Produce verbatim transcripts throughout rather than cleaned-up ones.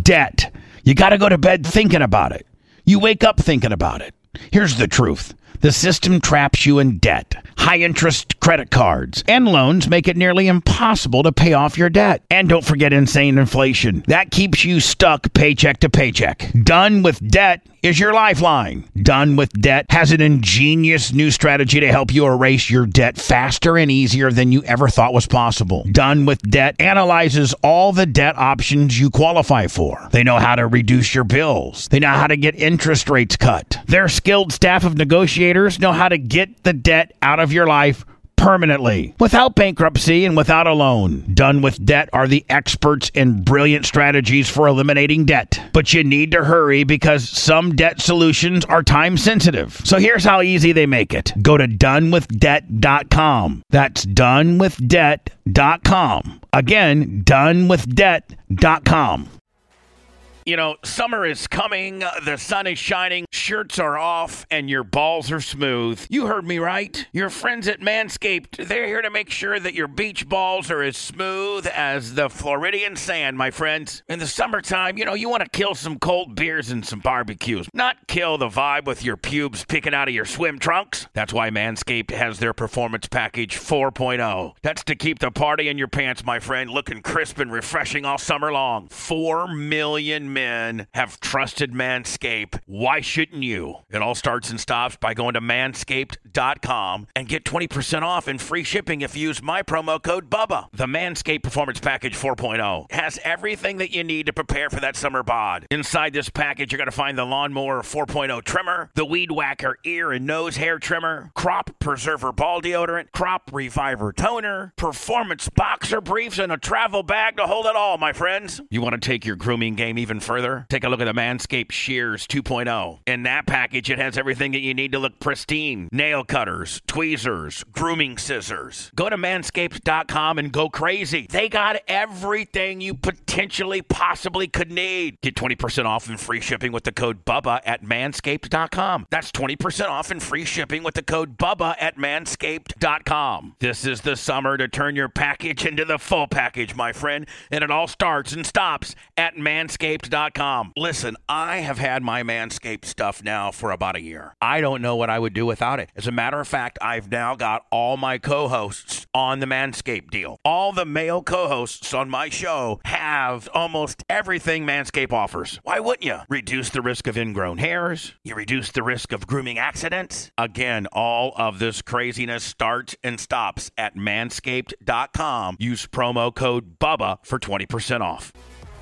Debt. You got to go to bed thinking about it. You wake up thinking about it. Here's the truth. The system traps you in debt. High-interest credit cards and loans make it nearly impossible to pay off your debt. And don't forget insane inflation. That keeps you stuck paycheck to paycheck. Done with Debt is your lifeline. Done with Debt has an ingenious new strategy to help you erase your debt faster and easier than you ever thought was possible. Done with Debt analyzes all the debt options you qualify for. They know how to reduce your bills. They know how to get interest rates cut. Their skilled staff of negotiators know how to get the debt out of your life permanently, without bankruptcy and without a loan. Done with Debt are the experts in brilliant strategies for eliminating debt. But you need to hurry because some debt solutions are time sensitive. So here's how easy they make it. Go to done with debt dot com. That's done with debt dot com. Again, done with debt dot com. You know, summer is coming, the sun is shining, shirts are off, and your balls are smooth. You heard me right. Your friends at Manscaped, they're here to make sure that your beach balls are as smooth as the Floridian sand, my friends. In the summertime, you know, you want to kill some cold beers and some barbecues, not kill the vibe with your pubes picking out of your swim trunks. That's why Manscaped has their Performance Package four point oh. That's to keep the party in your pants, my friend, looking crisp and refreshing all summer long. Four million men have trusted Manscaped. Why shouldn't you? It all starts and stops by going to manscaped dot com and get twenty percent off and free shipping if you use my promo code BUBBA. The Manscaped Performance Package four point oh has everything that you need to prepare for that summer bod. Inside this package, you're going to find the Lawnmower four point oh trimmer, the Weed Whacker ear and nose hair trimmer, Crop Preserver ball deodorant, Crop Reviver toner, Performance boxer briefs, and a travel bag to hold it all, my friends. You want to take your grooming game even further? Take a look at the Manscaped Shears two point oh. In that package, it has everything that you need to look pristine. Nail cutters, tweezers, grooming scissors. Go to manscaped dot com and go crazy. They got everything you potentially possibly could need. Get twenty percent off and free shipping with the code BUBBA at manscaped dot com. That's twenty percent off and free shipping with the code BUBBA at manscaped dot com. This is the summer to turn your package into the full package, my friend, and it all starts and stops at manscaped dot com. Listen, I have had my Manscaped stuff now for about a year. I don't know what I would do without it. As a matter of fact, I've now got all my co-hosts on the Manscaped deal. All the male co-hosts on my show have almost everything Manscaped offers. Why wouldn't you? Reduce the risk of ingrown hairs. You reduce the risk of grooming accidents. Again, all of this craziness starts and stops at manscaped dot com. Use promo code BUBBA for twenty percent off.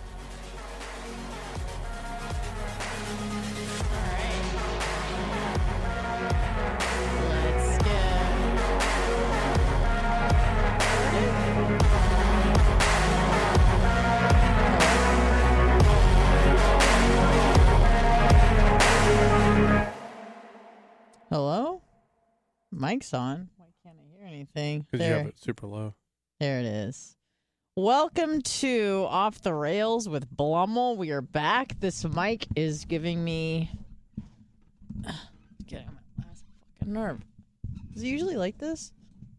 Hello? Mic's on. Why can't I hear anything? Because you have it super low. There it is. Welcome to Off the Rails with Blummel. We are back. This mic is giving me... Getting on my last fucking nerve. Is it usually like this?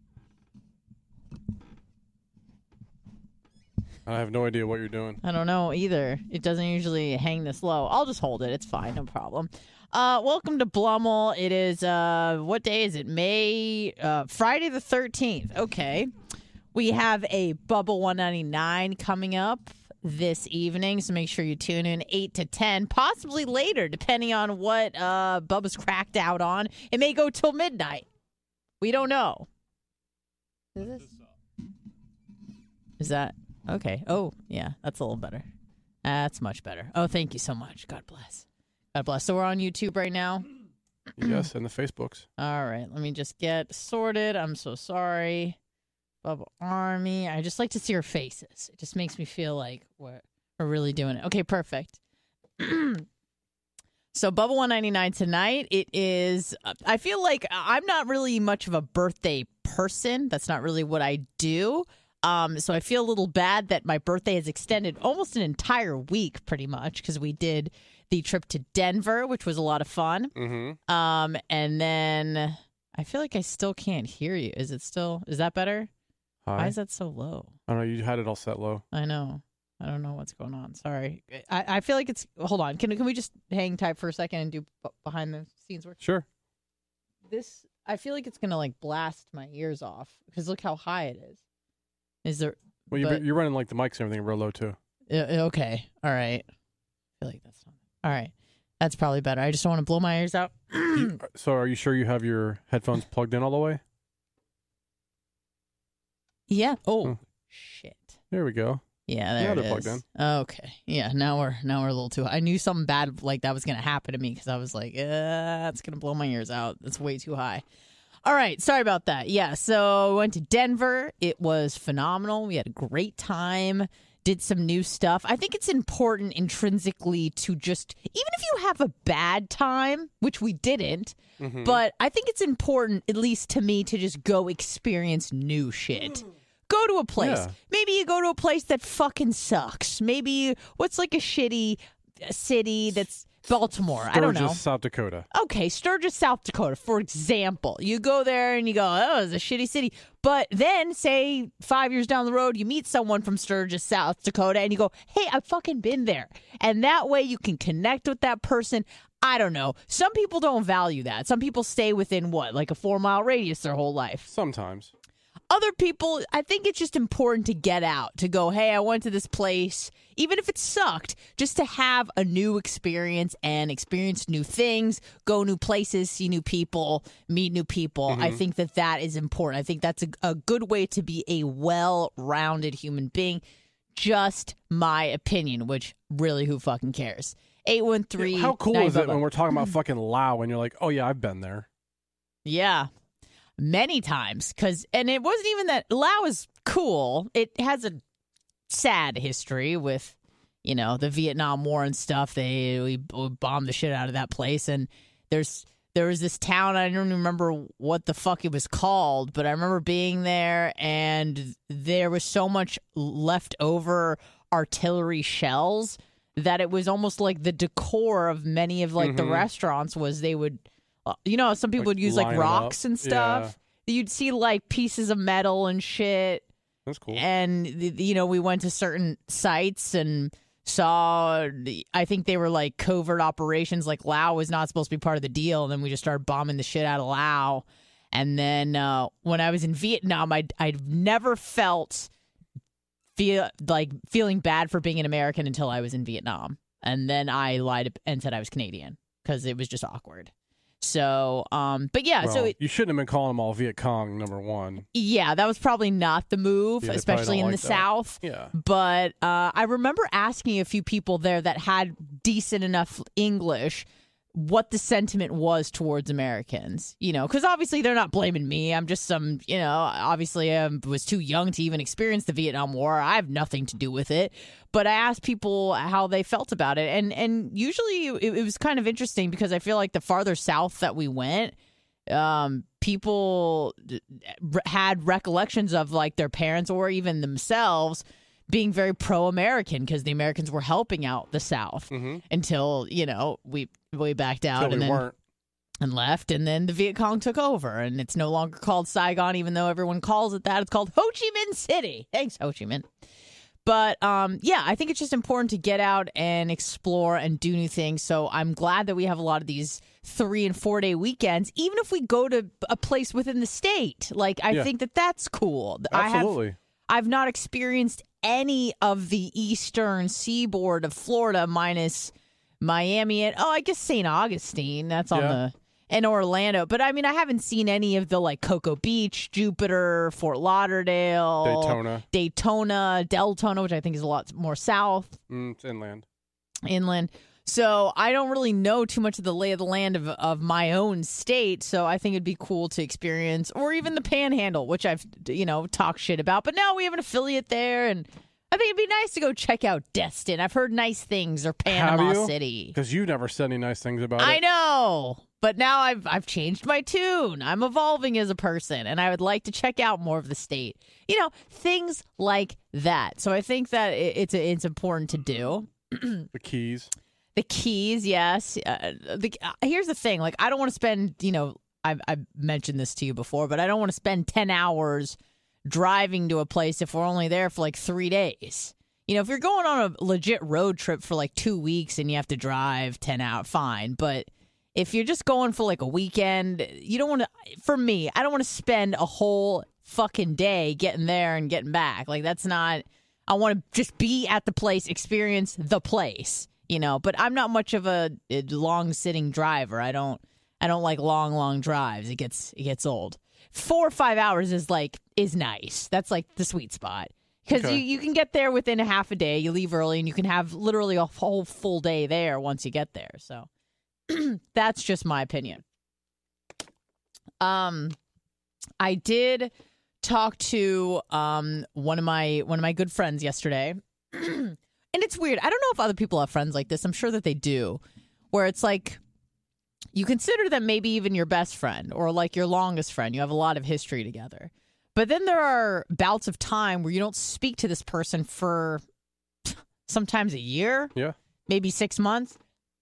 I have no idea what you're doing. I don't know either. It doesn't usually hang this low. I'll just hold it. It's fine. No problem. Uh, welcome to Blummel. It is, uh, what day is it? May, uh, Friday the thirteenth. Okay. We have a Bubba one ninety-nine coming up this evening, so make sure you tune in eight to ten, possibly later, depending on what uh, Bubba's cracked out on. It may go till midnight. We don't know. Is this? Is that? Okay. Oh, yeah, that's a little better. That's much better. Oh, thank you so much. God bless. God bless. So we're on YouTube right now? Yes, and the Facebooks. All right. Let me just get sorted. I'm so sorry. Bubba Army. I just like to see her faces. It just makes me feel like we're, we're really doing it. Okay, perfect. So Bubba one ninety-nine tonight. It is, I feel like I'm not really much of a birthday person. That's not really what I do. Um, so I feel a little bad that my birthday is extended almost an entire week pretty much because we did the trip to Denver, which was a lot of fun. Mm-hmm. Um, and then I feel like I still can't hear you. Is it still, is that better? Hi. Why is that so low? I don't know. You had it all set low. I know. I don't know what's going on. Sorry. I, I feel like it's... Hold on. Can can we just hang tight for a second and do b- behind the scenes work? Sure. This... I feel like it's going to, like, blast my ears off. Because look how high it is. Is there... Well, you, but, you're running like the mics and everything real low, too. Uh, okay. All right. I feel like that's not... All right. That's probably better. I just don't want to blow my ears out. You- so are you sure you have your headphones plugged in all the way? Yeah. Oh, Hmm. shit. There we go. Yeah, there Yeah, it they're is. plugged Okay. Yeah, now we're now we're a little too. I knew something bad like that was going to happen to me because I was like, uh, it's going to blow my ears out. That's way too high. All right, sorry about that. Yeah, so we went to Denver. It was phenomenal. We had a great time. Did some new stuff. I think it's important intrinsically to just, even if you have a bad time, which we didn't, Mm-hmm. but I think it's important, at least to me, to just go experience new shit. Go to a place. Yeah. Maybe you go to a place that fucking sucks. Maybe what's like a shitty city that's Baltimore. I don't know. Sturgis, South Dakota. Okay, Sturgis, South Dakota, for example. You go there and you go, oh, it's a shitty city. But then, say, five years down the road, you meet someone from Sturgis, South Dakota, and you go, hey, I've fucking been there. And that way you can connect with that person. I don't know. Some people don't value that. Some people stay within, what, like a four-mile radius their whole life. Sometimes. Other people, I think it's just important to get out, to go, hey, I went to this place, even if it sucked, just to have a new experience and experience new things, go new places, see new people, meet new people. Mm-hmm. I think that that is important. I think that's a, a good way to be a well-rounded human being. Just my opinion, which really, who fucking cares? eight one three How cool is it when we're talking about fucking Lao and you're like, oh, yeah, I've been there? Yeah. Many times, because and it wasn't even that Lao is cool. It has a sad history with, you know, the Vietnam War and stuff. They we, we bombed the shit out of that place, and there's there was this town. I don't remember what the fuck it was called, but I remember being there, and there was so much leftover artillery shells that it was almost like the decor of many of like Mhm. the restaurants was they would. Uh, You know, some people Like, would use like line 'em rocks up. and stuff. You'd see like pieces of metal and shit. That's cool. And, th- you know, we went to certain sites and saw, the- I think they were like covert operations. Like Lao was not supposed to be part of the deal. And then we just started bombing the shit out of Lao. And then uh, when I was in Vietnam, I'd, I'd never felt feel like feeling bad for being an American until I was in Vietnam. And then I lied and said I was Canadian because it was just awkward. So, um, but yeah, well, so it, you shouldn't have been calling them all Viet Cong, number one. yeah, that was probably not the move, Yeah, they especially probably in don't the like that. South. Yeah. But uh, I remember asking a few people there that had decent enough English what the sentiment was towards Americans, you know, because obviously they're not blaming me. I'm just some, you know, obviously I was too young to even experience the Vietnam War. I have nothing to do with it. But I asked people how they felt about it. And, and usually it, it was kind of interesting because I feel like the farther south that we went, um, people had recollections of like their parents or even themselves being very pro-American because the Americans were helping out the South Mm-hmm. until, you know, we we backed out Until and we then weren't. and left, and then the Viet Cong took over, and it's no longer called Saigon, even though everyone calls it that. It's called Ho Chi Minh City. Thanks, Ho Chi Minh. But um, yeah, I think it's just important to get out and explore and do new things. So I'm glad that we have a lot of these three and four day weekends, even if we go to a place within the state. Like I Yeah. think that that's cool. I have Absolutely. I've not experienced any of the eastern seaboard of Florida minus Miami and, oh, I guess Saint Augustine. That's on Yeah. the, and Orlando. But I mean, I haven't seen any of the like Cocoa Beach, Jupiter, Fort Lauderdale, Daytona. Daytona, Deltona, which I think is a lot more south, Mm, it's inland. inland. So I don't really know too much of the lay of the land of, of my own state. So I think it'd be cool to experience, or even the Panhandle, which I've, you know, talked shit about. But now we have an affiliate there, and I think it'd be nice to go check out Destin. I've heard nice things, or Panama Have you? City. Because you never said any nice things about I it. know, but now I've I've changed my tune. I'm evolving as a person, and I would like to check out more of the state. You know, things like that. So I think that it, it's it's important to do. The Keys. The Keys, yes. Uh, the, uh, here's the thing: like, I don't want to spend. You know, I've I've mentioned this to you before, but I don't want to spend ten hours driving to a place if we're only there for like three days. You know, if you're going on a legit road trip for like two weeks and you have to drive ten hours, fine. But if you're just going for like a weekend, you don't want to, for me, I don't want to spend a whole fucking day getting there and getting back. Like, that's not, I want to just be at the place, experience the place, you know. But I'm not much of a, a long sitting driver. I don't, I don't like long, long drives. It gets, it gets old. Four or five hours is like, is nice. That's like the sweet spot. Because Okay. you, you can get there within a half a day. You leave early and you can have literally a whole full day there once you get there. So that's just my opinion. Um, I did talk to um one of my one of my good friends yesterday. And it's weird. I don't know if other people have friends like this. I'm sure that they do. Where it's like you consider them maybe even your best friend or like your longest friend. You have a lot of history together. But then there are bouts of time where you don't speak to this person for sometimes a year, Yeah. maybe six months.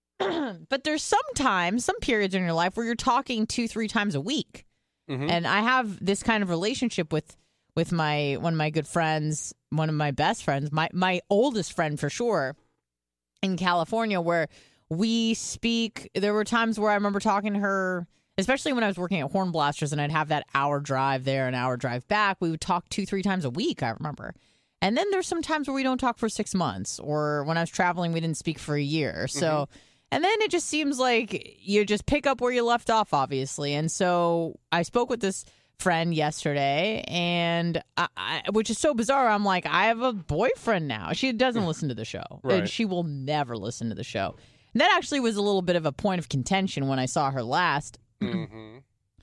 But there's sometimes, some periods in your life where you're talking two, three times a week. Mm-hmm. And I have this kind of relationship with with my one of my good friends, one of my best friends, my, my oldest friend for sure, in California, where we speak. There were times where I remember talking to her, especially when I was working at Horn Blasters and I'd have that hour drive there, an hour drive back. We would talk two, three times a week, I remember. And then there's some times where we don't talk for six months. Or when I was traveling, we didn't speak for a year. So, mm-hmm. And then it just seems like you just pick up where you left off, obviously. And so I spoke with this friend yesterday, and I, I, which is so bizarre. I'm like, I have a boyfriend now. She doesn't listen to the show. Right. And she will never listen to the show. And that actually was a little bit of a point of contention when I saw her last. Mm-hmm.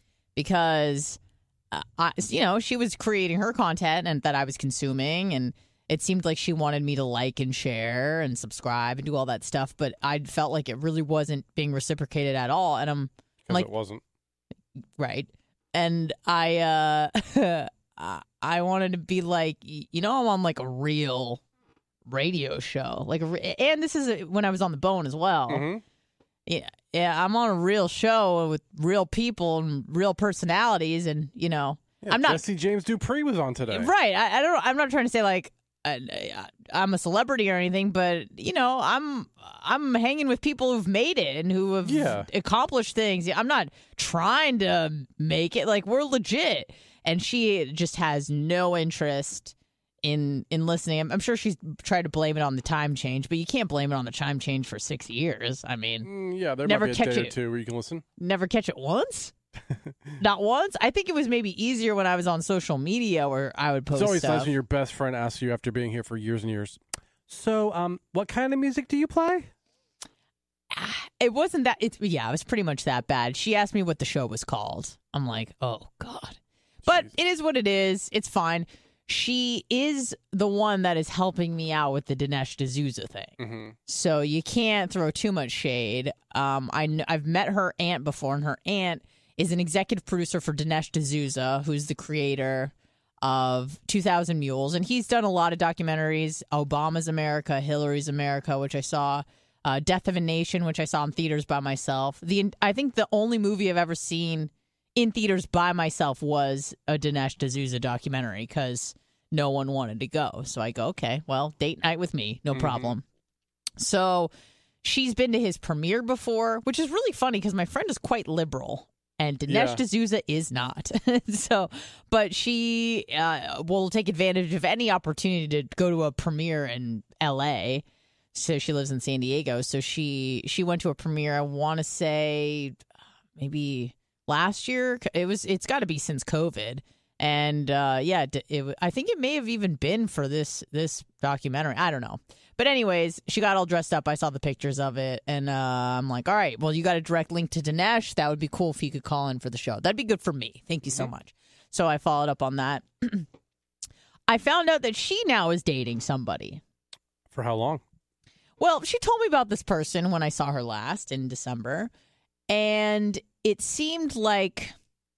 Because, uh, I, you know, she was creating her content and that I was consuming, and it seemed like she wanted me to like and share and subscribe and do all that stuff, but I felt like it really wasn't being reciprocated at all. And I'm Because like, it wasn't. right. And I, uh, I wanted to be like, you know, I'm on like a real radio show, like, a re- and this is a, when I was on the Bone as well. Mm-hmm. Yeah, yeah, I'm on a real show with real people and real personalities, and you know, Yeah, I'm not Jesse James Dupree was on today. right. I, I don't. I'm not trying to say like I, I'm a celebrity or anything, but you know, I'm I'm hanging with people who've made it and who have Yeah. accomplished things. I'm not trying to make it. Like, we're legit, and she just has no interest in in listening. I'm, I'm sure she's tried to blame it on the time change, but you can't blame it on the time change for six years. I mean, Mm, yeah, there Never might be a catch day or it. two where you can listen. never catch it once. Not once. I think it was maybe easier when I was on social media where I would post It's always stuff. nice when your best friend asks you after being here for years and years. So, um, what kind of music do you play? It wasn't that. It's yeah, it was pretty much that bad. She asked me what the show was called. I'm like, oh god. But Jeez. it is what it is. It's fine. She is the one that is helping me out with the Dinesh D'Souza thing. Mm-hmm. So you can't throw too much shade. Um, I kn- I've met her aunt before, and her aunt is an executive producer for Dinesh D'Souza, who's the creator of two thousand Mules, and he's done a lot of documentaries: Obama's America, Hillary's America, which I saw, uh, Death of a Nation, which I saw in theaters by myself. The I think the only movie I've ever seen in theaters by myself was a Dinesh D'Souza documentary because no one wanted to go. So I go, okay, well, date night with me, no Mhm. problem. So she's been to his premiere before, which is really funny because my friend is quite liberal. And Dinesh Yeah. D'Souza is not. So, but she uh, will take advantage of any opportunity to go to a premiere in L A. So she lives in San Diego. So she she went to a premiere. I want to say maybe last year. It was. It's got to be since COVID. And uh, yeah, it, it, I think it may have even been for this this documentary. I don't know. But anyways, she got all dressed up. I saw the pictures of it. And uh, I'm like, all right, well, you got a direct link to Dinesh. That would be cool if you could call in for the show. That'd be good for me. Thank you so Mm-hmm. much. So I followed up on that. I found out that she now is dating somebody. For how long? Well, she told me about this person when I saw her last in December. And it seemed like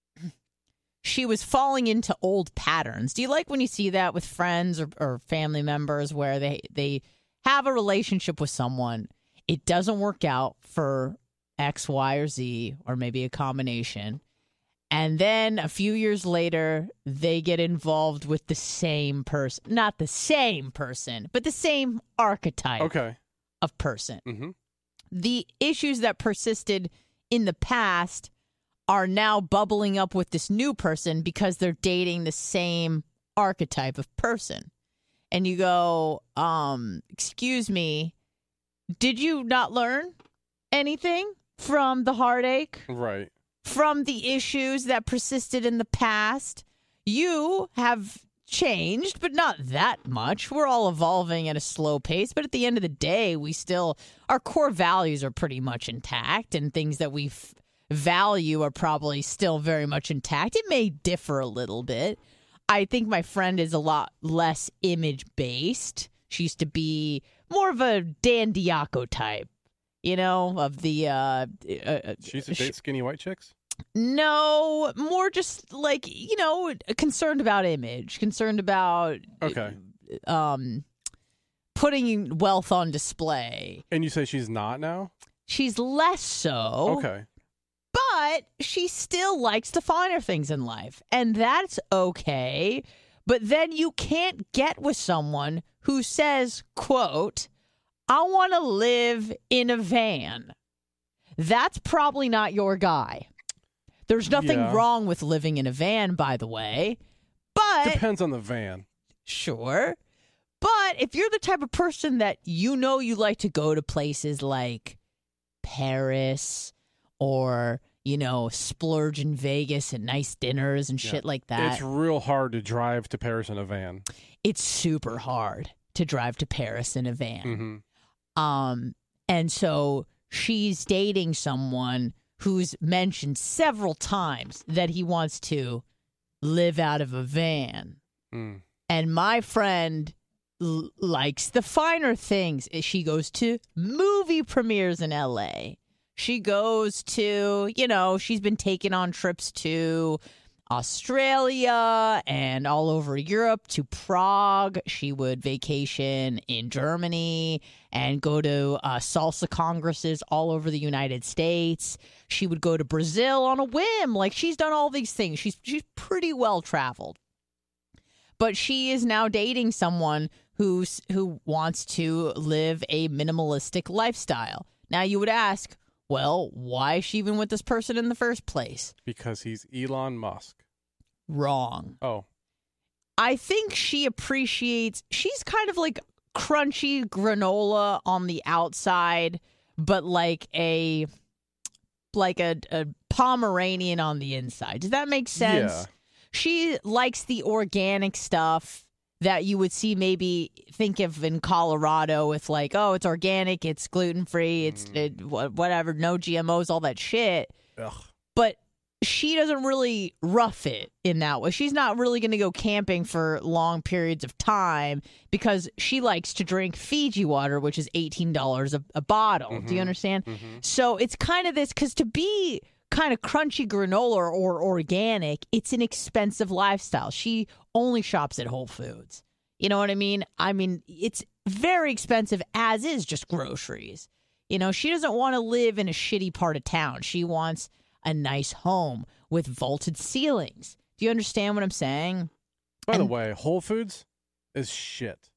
she was falling into old patterns. Do you like when you see that with friends or, or family members where they, they have a relationship with someone, it doesn't work out for X, Y, or Z, or maybe a combination, And then a few years later, they get involved with the same person. Not the same person, but the same archetype Okay. of person. Mm-hmm. The issues that persisted in the past are now bubbling up with this new person because they're dating the same archetype of person. And you go, um, excuse me, did you not learn anything from the heartache? Right. From the issues that persisted in the past? You have changed, but not that much. We're all evolving at a slow pace, but at the end of the day, we still, our core values are pretty much intact, and things that we f- value are probably still very much intact. It may differ a little bit. I think my friend is a lot less image-based. She used to be more of a Dan Diaco type, you know, of the... Uh, uh, She used to date skinny white chicks? No, more just like, you know, concerned about image, concerned about Okay. um, putting wealth on display. And you say she's not now? She's less so. Okay. But she still likes the finer things in life, and that's okay. But then you can't get with someone who says, quote, I want to live in a van. That's probably not your guy. There's nothing Yeah. wrong with living in a van, by the way. But Depends on the van. sure. But if you're the type of person that you know you like to go to places like Paris or, you know, splurge in Vegas and nice dinners and Yeah. shit like that, It's real hard to drive to Paris in a van. it's super hard to drive to Paris in a van. Mm-hmm. Um, and so she's dating someone who's mentioned several times that he wants to live out of a van. Mm. And my friend l- likes the finer things. She goes to movie premieres in L A. She goes to, you know, she's been taken on trips to Australia and all over Europe, to Prague. She would vacation in Germany and go to uh, salsa congresses all over the United States. She would go to Brazil on a whim. Like, she's done all these things. She's she's pretty well traveled. But she is now dating someone who's who wants to live a minimalistic lifestyle. Now, you would ask, well, why is she even with this person in the first place? Because he's Elon Musk. Wrong. Oh. I think she appreciates, she's kind of like crunchy granola on the outside, but like a like a, a Pomeranian on the inside. Does that make sense? Yeah. She likes the organic stuff that you would see, maybe think of in Colorado with like, oh, it's organic, it's gluten-free, it's Mm. it, wha- whatever, no G M Os, all that shit. Ugh. But she doesn't really rough it in that way. She's not really going to go camping for long periods of time because she likes to drink Fiji water, which is eighteen dollars a, a bottle. Do you Mhm. understand? Mhm. So it's kind of this, because to be kind of crunchy granola or organic, it's an expensive lifestyle. She only shops at Whole Foods. You know what I mean? I mean, it's very expensive, as is just groceries. You know, she doesn't want to live in a shitty part of town. She wants a nice home with vaulted ceilings. Do you understand what I'm saying? By the And- way, Whole Foods is shit.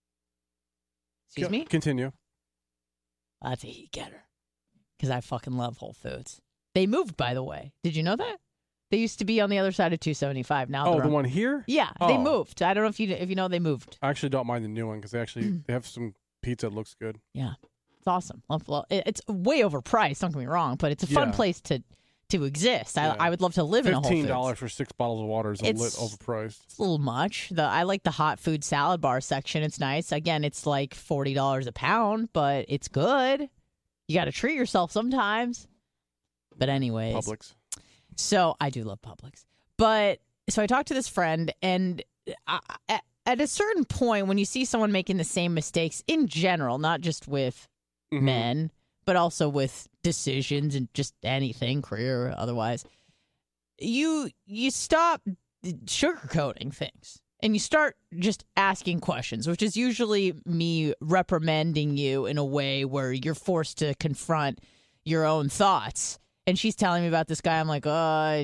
Excuse Co- me? Continue. That's a heat getter. Because I fucking love Whole Foods. They moved, by the way. Did you know that? They used to be on the other side of two seventy-five. Now Oh, they're the on- one here? Yeah, they Oh. moved. I don't know if you if you know they moved. I actually don't mind the new one because they actually they have some pizza that looks good. Yeah, it's awesome. Love- love- it- It's way overpriced. Don't get me wrong, but it's a fun Yeah. place to to exist. I, Yeah. I would love to live in a Whole Fifteen Foods. dollars for six bottles of water is a lit It's- overpriced. It's a little much. The I like the hot food salad bar section. It's nice. Again, it's like forty dollars a pound, but it's good. You got to treat yourself sometimes. But anyways, Publix. so I do love Publix. But so I talked to this friend, and I, at, at a certain point, when you see someone making the same mistakes in general, not just with Mhm. men, but also with decisions and just anything, career or otherwise, you you stop sugarcoating things and you start just asking questions, which is usually me reprimanding you in a way where you're forced to confront your own thoughts. And she's telling me about this guy. I'm like, oh,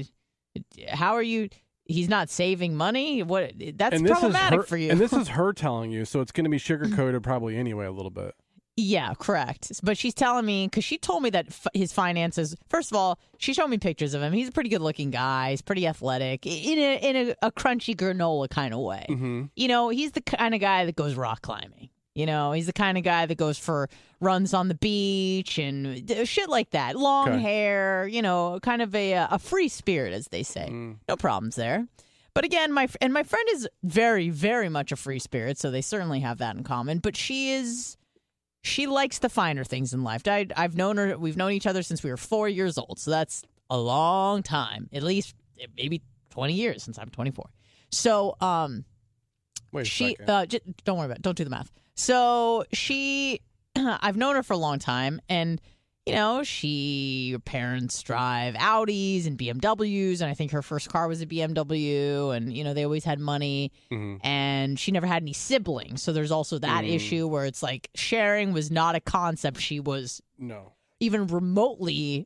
How are you? He's not saving money. What? That's and this problematic is her, for you. And this is her telling you, so it's going to be sugar-coated probably anyway a little bit. Yeah, correct. But she's telling me, because she told me that f- his finances, first of all, she showed me pictures of him. He's a pretty good looking guy. He's pretty athletic in a, in a, a crunchy granola kind of way. Mm-hmm. You know, he's the kind of guy that goes rock climbing. You know, he's the kind of guy that goes for runs on the beach and d- shit like that. Long Okay. hair, you know, kind of a, a free spirit, as they say. Mm. No problems there. But again, my and my friend is very, very much a free spirit, so they certainly have that in common. But she is... She likes the finer things in life. I, I've known her. We've known each other since we were four years old. So that's a long time, at least maybe twenty years since I'm twenty-four. So, um, Wait a she, second. uh, j- don't worry about it. Don't do the math. So she, I've known her for a long time. And, you know, she, her parents drive Audis and B M Ws. And I think her first car was a B M W. And, you know, they always had money. Mm-hmm. And she never had any siblings. So there's also that Mm. issue where it's like sharing was not a concept she was No. even remotely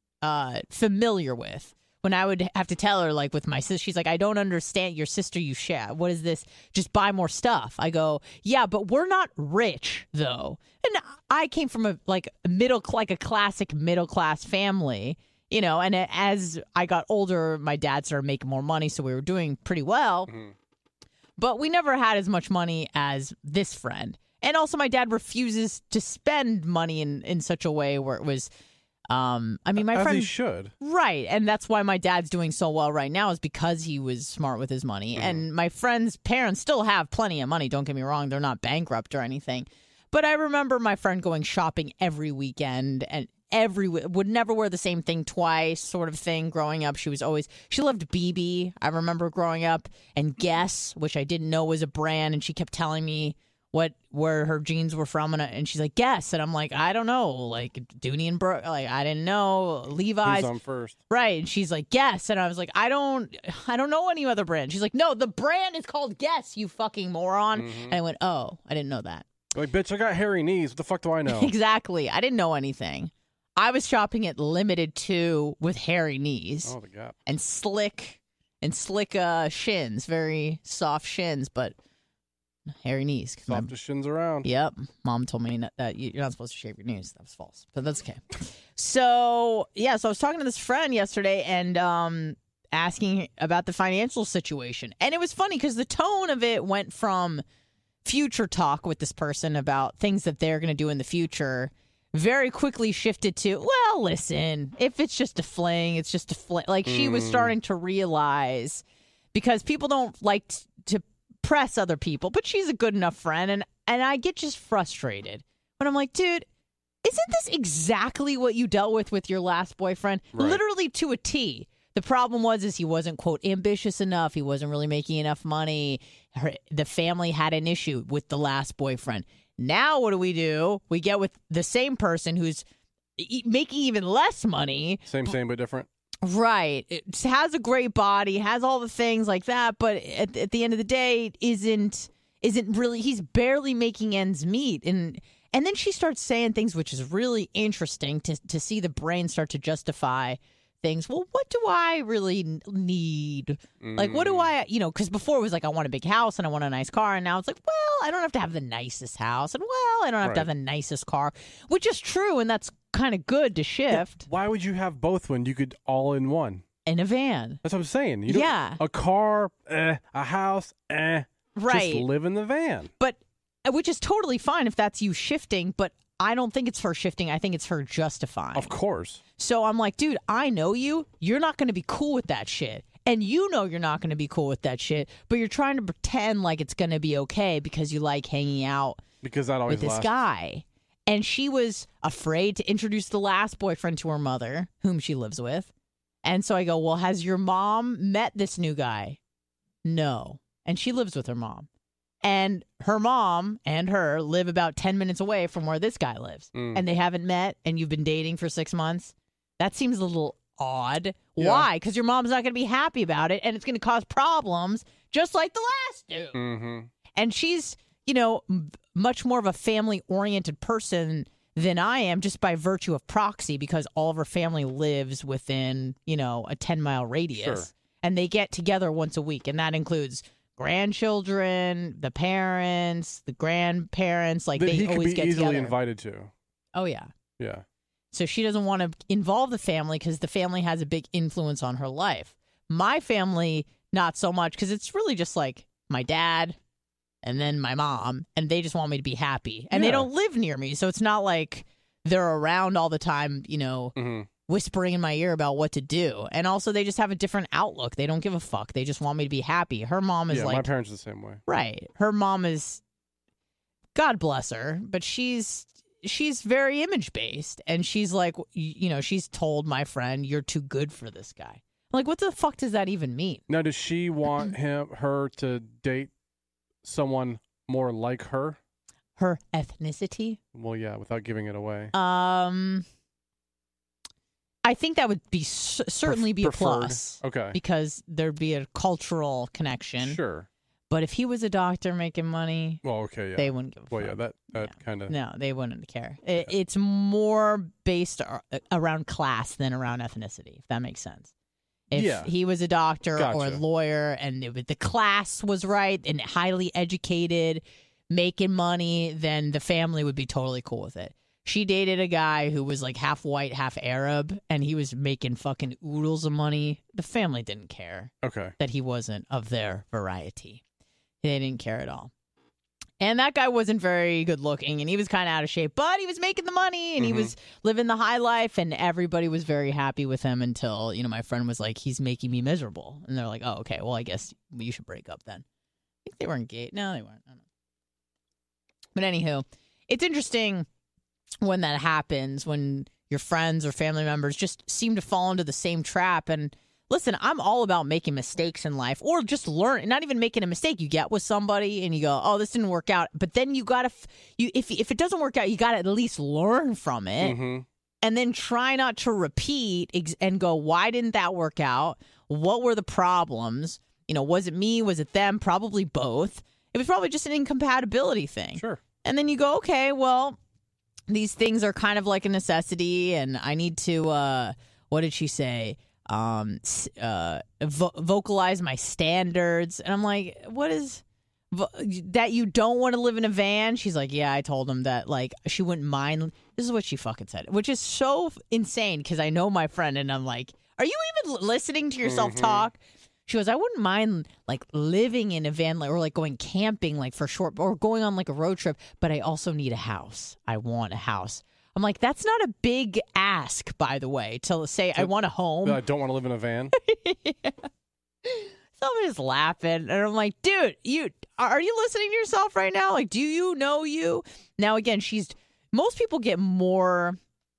uh, familiar with. When I would have to tell her, like with my sister, she's like, I don't understand your sister you share. What is this? Just buy more stuff. I go, yeah, but we're not rich though. And I came from a like a middle, like a classic middle class family, you know, and as I got older, my dad started making more money. So we were doing pretty well. Mm-hmm. But we never had as much money as this friend. And also my dad refuses to spend money in, in such a way where it was, um, I mean, my As friend, he should. right. And that's why my dad's doing so well right now is because he was smart with his money. Mhm. And my friend's parents still have plenty of money. Don't get me wrong. They're not bankrupt or anything. But I remember my friend going shopping every weekend and every would never wear the same thing twice, sort of thing. Growing up, she was always she loved B B. I remember growing up and Guess, which I didn't know was a brand, and she kept telling me what where her jeans were from, and, I, and she's like Guess, and I'm like I don't know, like Dooney and Brooke, like I didn't know Levi's. Who's on first? Right, and she's like Guess, and I was like I don't I don't know any other brand. She's like no, the brand is called Guess, you fucking moron. Mhm. And I went oh, I didn't know that. Like, bitch, I got hairy knees. What the fuck do I know? Exactly, I didn't know anything. I was shopping at Limited Too with hairy knees Oh, the gap. and slick and slick uh, shins, very soft shins, but hairy knees. 'Cause my- Softest shins around. Yep, mom told me not- that you- you're not supposed to shave your knees. That was false, but that's okay. So yeah, so I was talking to this friend yesterday and um, asking about the financial situation, and it was funny because the tone of it went from future talk with this person about things that they're going to do in the future. Very quickly shifted to, well, listen, if it's just a fling, it's just a fling. Like she was Mm. starting to realize because people don't like t- to press other people, but she's a good enough friend. And, and I get just frustrated when I'm like, dude, isn't this exactly what you dealt with with your last boyfriend? Right. Literally to a T. The problem was is he wasn't, quote, ambitious enough. He wasn't really making enough money. Her, the family had an issue with the last boyfriend. Now what do we do? We get with the same person who's e- making even less money. Same, same, but different. Right. It has a great body, has all the things like that, but at, at the end of the day, isn't isn't really, he's barely making ends meet. And and then she starts saying things which is really interesting to, to see the brain start to justify things. Well, what do I really n- need? Like, what do Mm. I, you know, because before it was like, I want a big house and I want a nice car. And now it's like, well, I don't have to have the nicest house. And well, I don't have to Right. have the nicest car, which is true. And that's kind of good to shift Why would you have both when you could all in one? in a van. That's what I'm saying. You don't- Yeah. A car, eh. A house, eh. Right. Just live in the van. But, uh, which is totally fine if that's you shifting. But I don't think it's her shifting. I think it's her justifying. Of course. So I'm like, dude, I know you. You're not going to be cool with that shit. And you know you're not going to be cool with that shit. But you're trying to pretend like it's going to be okay because you like hanging out Because that always with this lasts. guy. And she was afraid to introduce the last boyfriend to her mother, whom she lives with. And so I go, well, has your mom met this new guy? No. And she lives with her mom. And her mom and her live about ten minutes away from where this guy lives. Mm. And they haven't met, and you've been dating for six months. That seems a little odd. Yeah. Why? Because your mom's not going to be happy about it, and it's going to cause problems, just like the last dude. Mm-hmm. And she's, you know, m- much more of a family-oriented person than I am, just by virtue of proxy, because all of her family lives within, you know, a ten mile radius. Sure. And they get together once a week. And that includes grandchildren, the parents, the grandparents. Like, That they he could always be get easily together. invited to. Oh, yeah. Yeah. So she doesn't want to involve the family because the family has a big influence on her life. My family, not so much, because it's really just like my dad and then my mom, and they just want me to be happy. And Yeah. they don't live near me, so it's not like they're around all the time, you know, Mm-hmm. whispering in my ear about what to do. And also, they just have a different outlook. They don't give a fuck. They just want me to be happy. Her mom is Yeah, like... my parents are the same way. Right. Her mom is, God bless her, but she's she's very image based, and she's like, you know, she's told my friend, "You're too good for this guy." I'm like, what the fuck does that even mean? Now, does she want him, her to date someone more like her? Her ethnicity? Well, yeah, without giving it away. Um, I think that would be c- certainly be a Preferred. plus Okay. because there'd be a cultural connection. Sure. But if he was a doctor making money, Well, okay, yeah. they wouldn't give a well, fuck. yeah, that, that kind of... No, they wouldn't care. It, it's more based ar- around class than around ethnicity, if that makes sense. If Yeah. he was a doctor or a Gotcha. lawyer and it, was- the class was right and highly educated, making money, then the family would be totally cool with it. She dated a guy who was like half white, half Arab, and he was making fucking oodles of money. The family didn't care Okay. that he wasn't of their variety. They didn't care at all. And that guy wasn't very good looking, and he was kind of out of shape, but he was making the money, and he Mhm. was living the high life, and everybody was very happy with him until, you know, my friend was like, he's making me miserable. And they're like, oh, okay, well, I guess you should break up then. I think they weren't gay. No, they weren't. I don't know. But anywho, it's interesting when that happens, when your friends or family members just seem to fall into the same trap. And listen, I'm all about making mistakes in life, or just learn, not even making a mistake. You get with somebody and you go, oh, this didn't work out. But then you got to, f- you if if it doesn't work out, you got to at least learn from it. Mm-hmm. And then try not to repeat ex- and go, why didn't that work out? What were the problems? You know, was it me? Was it them? Probably both. It was probably just an incompatibility thing. Sure. And then you go, okay, well, these things are kind of like a necessity, and I need to, uh, what did she say? Um, s- uh, vo- vocalize my standards. And I'm like, what is vo- that? You don't want to live in a van? She's like, yeah, I told him that, like, she wouldn't mind. This is what she fucking said, which is so insane because I know my friend, and I'm like, are you even l- listening to yourself Mhm. talk? She goes, I wouldn't mind like living in a van, like, or like going camping, like for short, or going on like a road trip, but I also need a house. I want a house. I'm like, that's not a big ask, by the way, to say I want a home. I don't want to live in a van. Somebody's laughing, and I'm like, dude, you are you listening to yourself right now? Like, do you know you? Now, again, she's most people get more,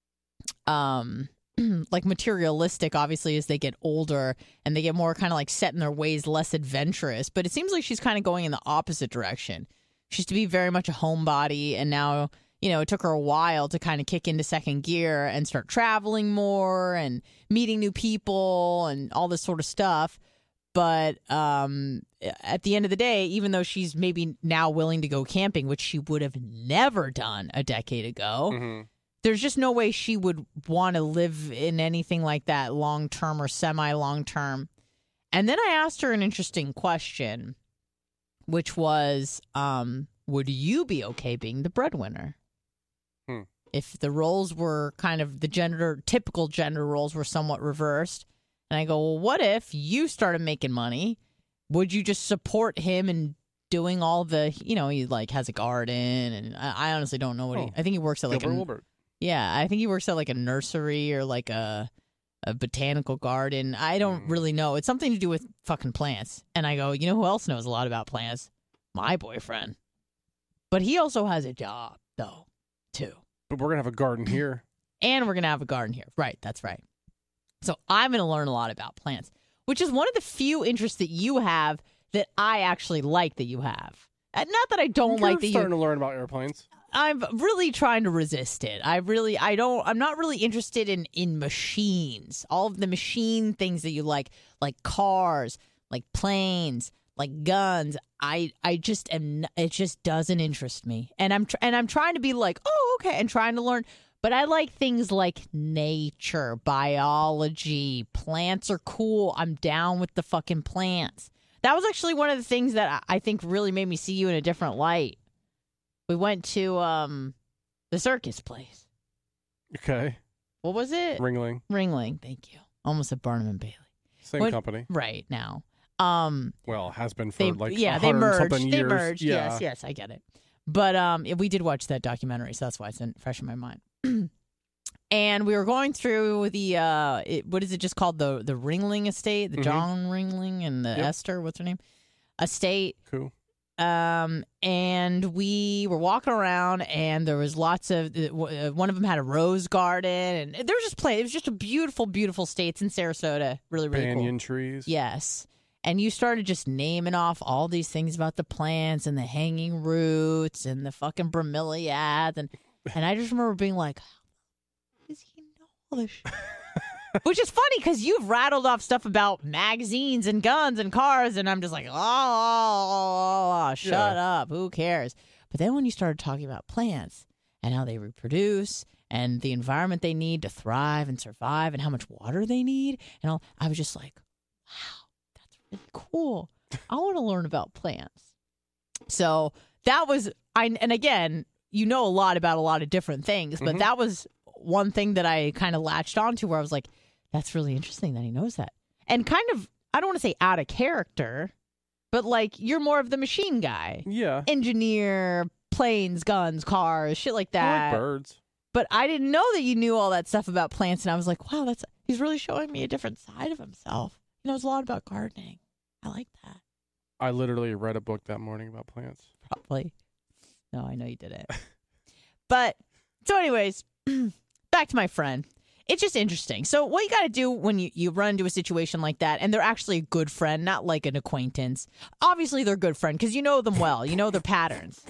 um. like materialistic, obviously, as they get older, and they get more kind of like set in their ways, less adventurous. But it seems like she's kind of going in the opposite direction. She used to be very much a homebody, and now, you know, it took her a while to kind of kick into second gear and start traveling more and meeting new people and all this sort of stuff. But um, at the end of the day, even though she's maybe now willing to go camping, which she would have never done a decade ago, Mm-hmm. there's just no way she would want to live in anything like that long term or semi long term. And then I asked her an interesting question, which was, um, would you be okay being the breadwinner? Hmm. If the roles were kind of the gender, typical gender roles were somewhat reversed. And I go, well, what if you started making money? Would you just support him in doing all the, you know, he like has a garden, and I, I honestly don't know what Oh. he, I think he works at like Gilbert a, Wilbert. yeah, I think he works at like a nursery or like a a botanical garden. I don't Mm. really know. It's something to do with fucking plants. And I go, you know who else knows a lot about plants? My boyfriend. But he also has a job, though, too. But we're going to have a garden here. And we're going to have a garden here. Right, that's right. So I'm going to learn a lot about plants, which is one of the few interests that you have that I actually like that you have. And not that I don't You're like that you... starting to learn about airplanes. I'm really trying to resist it. I really, I don't, I'm not really interested in, in machines. All of the machine things that you like, like cars, like planes, like guns. I I just am. It just doesn't interest me, and I'm tr- and I'm trying to be like, oh, okay, and trying to learn. But I like things like nature, biology, plants are cool. I'm down with the fucking plants. That was actually one of the things that I think really made me see you in a different light. We went to um, the circus place. Okay. What was it? Ringling. Ringling. Thank you. Almost at Barnum and Bailey. Same When- company. Right now. Um, Well, has been for they, like yeah, a they hundred merged. something They years. merged. Yeah. Yes, yes, I get it. But um, we did watch that documentary, so that's why it's in, fresh in my mind. And we were going through the uh, it, what is it just called the the Ringling Estate, the Mhm. John Ringling and the Yep. Esther, what's her name, estate. Cool. Um, and we were walking around, and there was lots of. Uh, one of them had a rose garden, and there was just play. It was just a beautiful, beautiful estate. It's in Sarasota. Really, really cool. Banyan trees. Yes. And you started just naming off all these things about the plants and the hanging roots and the fucking bromeliads. And, and I just remember being like, how does he know all this shit? Which is funny because you've rattled off stuff about magazines and guns and cars. And I'm just like, oh, oh, oh, shut Yeah. up. Who cares? But then when you started talking about plants and how they reproduce and the environment they need to thrive and survive and how much water they need, and all, I was just like, wow. Really cool. I want to learn about plants. So that was, I and again, you know a lot about a lot of different things, but Mhm. that was one thing that I kind of latched onto where I was like, that's really interesting that he knows that. And kind of, I don't want to say out of character, but like you're more of the machine guy, Yeah. engineer, planes, guns, cars, shit like I that. like birds. But I didn't know that you knew all that stuff about plants, and I was like, wow, that's he's really showing me a different side of himself. He knows a lot about gardening. I like that. I literally read a book that morning about plants. Probably. No, I know you did it. But, so anyways, back to my friend. It's just interesting. So what you got to do when you, you run into a situation like that, and they're actually a good friend, not like an acquaintance. Obviously, they're a good friend because you know them well. You know their patterns.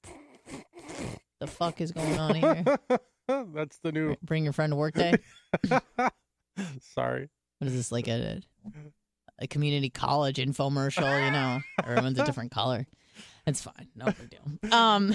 The fuck is going on here? That's the new. Bring your friend to work day? Sorry. What is this, like a, a community college infomercial, you know? Everyone's a different color. It's fine. No big deal. Um,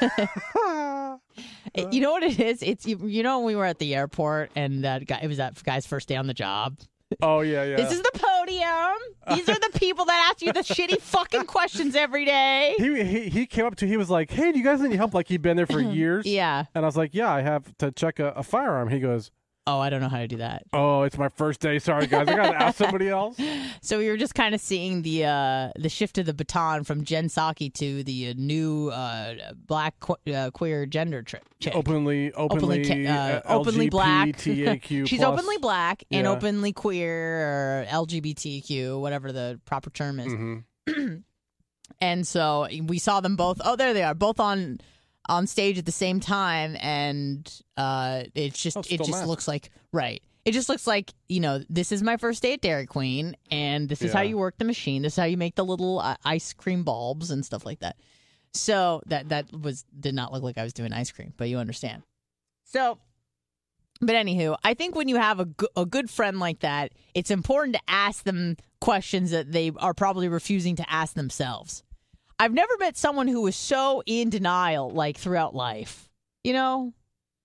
you know what it is? It's you, you know when we were at the airport and that guy, it was that guy's first day on the job. Oh yeah, yeah. This is the podium. These are the people that ask you the shitty fucking questions every day. He, he he came up to he was like, "Hey, do you guys need any help?" Like he'd been there for years. Yeah. And I was like, "Yeah, I have to check a, a firearm." He goes, Oh, I don't know how to do that. "Oh, it's my first day. Sorry, guys. I got to ask somebody else." So we were just kind of seeing the uh, the shift of the baton from Jen Psaki to the uh, new uh, black que- uh, queer gender tri- chick. Openly, openly, openly, ca- uh, uh, openly black. L G B T A Q She's plus. openly black and Yeah. openly queer or L G B T Q, whatever the proper term is. Mm-hmm. And so we saw them both. Oh, there they are, both on on stage at the same time, and uh, it's just Oh, it still just masked. looks like right. It just looks like, you know, this is my first day at Dairy Queen, and this is how Yeah. you work the machine. This is how you make the little uh, ice cream bulbs and stuff like that. So that that was did not look like I was doing ice cream, but you understand. So, but anywho, I think when you have a, go- a good friend like that, it's important to ask them questions that they are probably refusing to ask themselves. I've never met someone who was so in denial, like, throughout life. You know?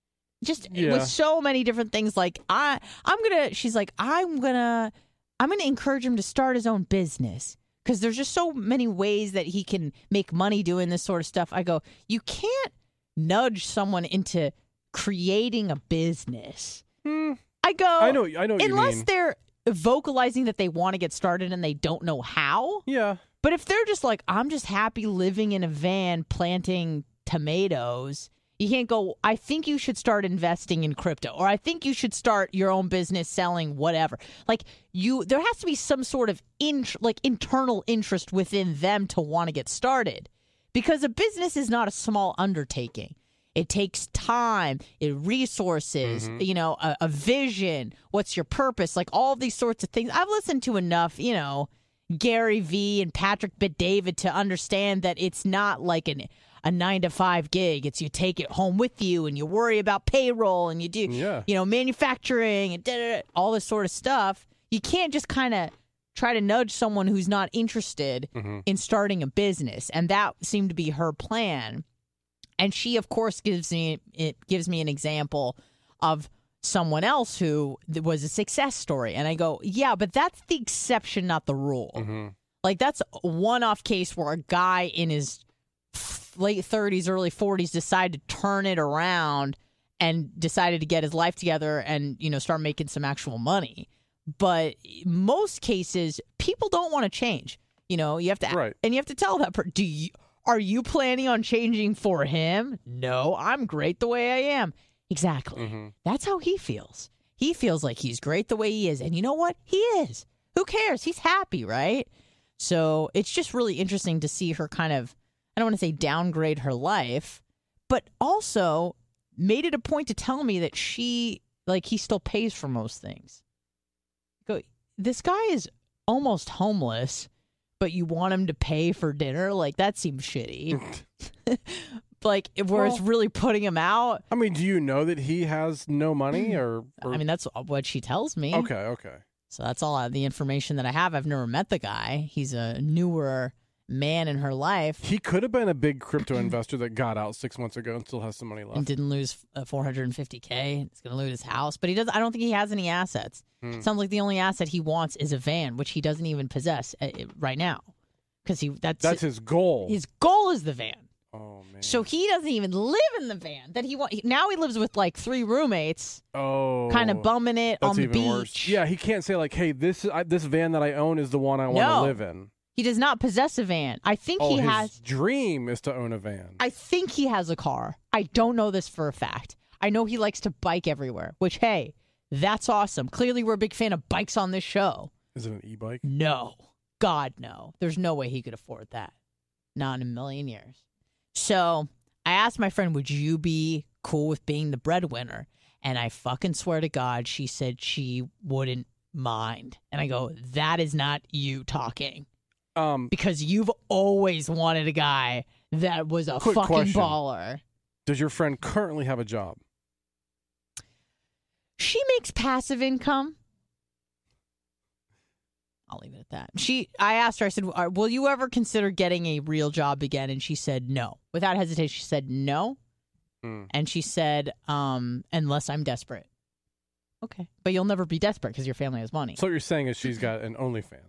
Just Yeah. with so many different things. Like, I, I'm going to, she's like, I'm going to, I'm going to encourage him to start his own business. Because there's just so many ways that he can make money doing this sort of stuff. I go, you can't nudge someone into creating a business. Hmm. I go, I know, I know what you unless mean. they're vocalizing that they want to get started and they don't know how. Yeah. But if they're just like, I'm just happy living in a van planting tomatoes, you can't go, I think you should start investing in crypto, or I think you should start your own business selling whatever. Like, you, there has to be some sort of int- like internal interest within them to want to get started, because a business is not a small undertaking. It takes time, it resources, Mhm. you know, a, a vision. What's your purpose? Like all these sorts of things. I've listened to enough, you know, Gary Vee and Patrick Bet-David to understand that it's not like an a nine to five gig. It's you take it home with you and you worry about payroll and you do, Yeah. you know, manufacturing and da, da, da, all this sort of stuff. You can't just kind of try to nudge someone who's not interested Mm-hmm. in starting a business, and that seemed to be her plan. And she, of course, gives me it gives me an example of someone else who was a success story, and I go, yeah, but that's the exception, not the rule. Mm-hmm. Like, that's a one-off case where a guy in his late thirties, early forties decided to turn it around and decided to get his life together and, you know, start making some actual money. But most cases, people don't want to change. You know, you have to, Right. and you have to tell that person, do you, are you planning on changing for him? No, I'm great the way I am. Exactly. Mm-hmm. That's how he feels. He feels like he's great the way he is. And you know what? He is. Who cares? He's happy, right? So it's just really interesting to see her kind of, I don't want to say downgrade her life, but also made it a point to tell me that she, like, he still pays for most things. Go, this guy is almost homeless, but you want him to pay for dinner? Like, that seems shitty. Like, where it's Well- really putting him out. I mean, do you know that he has no money, or? or... I mean, that's what she tells me. okay, okay. So that's all I- the information that I have. I've never met the guy. He's a newer man in her life He could have been a big crypto investor that got out six months ago and still has some money left. and didn't lose uh, four hundred fifty K. He's going to lose his house, but he does. I don't think he has any assets. Hmm. Sounds like the only asset he wants is a van, which he doesn't even possess uh, right now, because he that's That's his goal. his goal is the van. Oh man. So he doesn't even live in the van that he want. Now he lives with like three roommates, oh, kind of bumming it that's on the even beach. worse. Yeah, he can't say like, "Hey, this I, this van that I own is the one I want to No. live in." He does not possess a van. I think Oh, he his has. dream is to own a van. I think he has a car. I don't know this for a fact. I know he likes to bike everywhere, which, hey, that's awesome. Clearly, we're a big fan of bikes on this show. Is it an e-bike? No. God, no. There's no way he could afford that. Not in a million years. So I asked my friend, would you be cool with being the breadwinner? And I fucking swear to God, she said she wouldn't mind. And I go, that is not you talking. Um, Because you've always wanted a guy that was a Quick fucking question. baller. does your friend currently have a job? She makes passive income. I'll leave it at that. She, I asked her, I said, "Uh, will you ever consider getting a real job again? And she said no. Without hesitation, she said no. Hmm. And she said, um, unless I'm desperate. Okay. But you'll never be desperate because your family has money. So what you're saying is she's got an OnlyFans.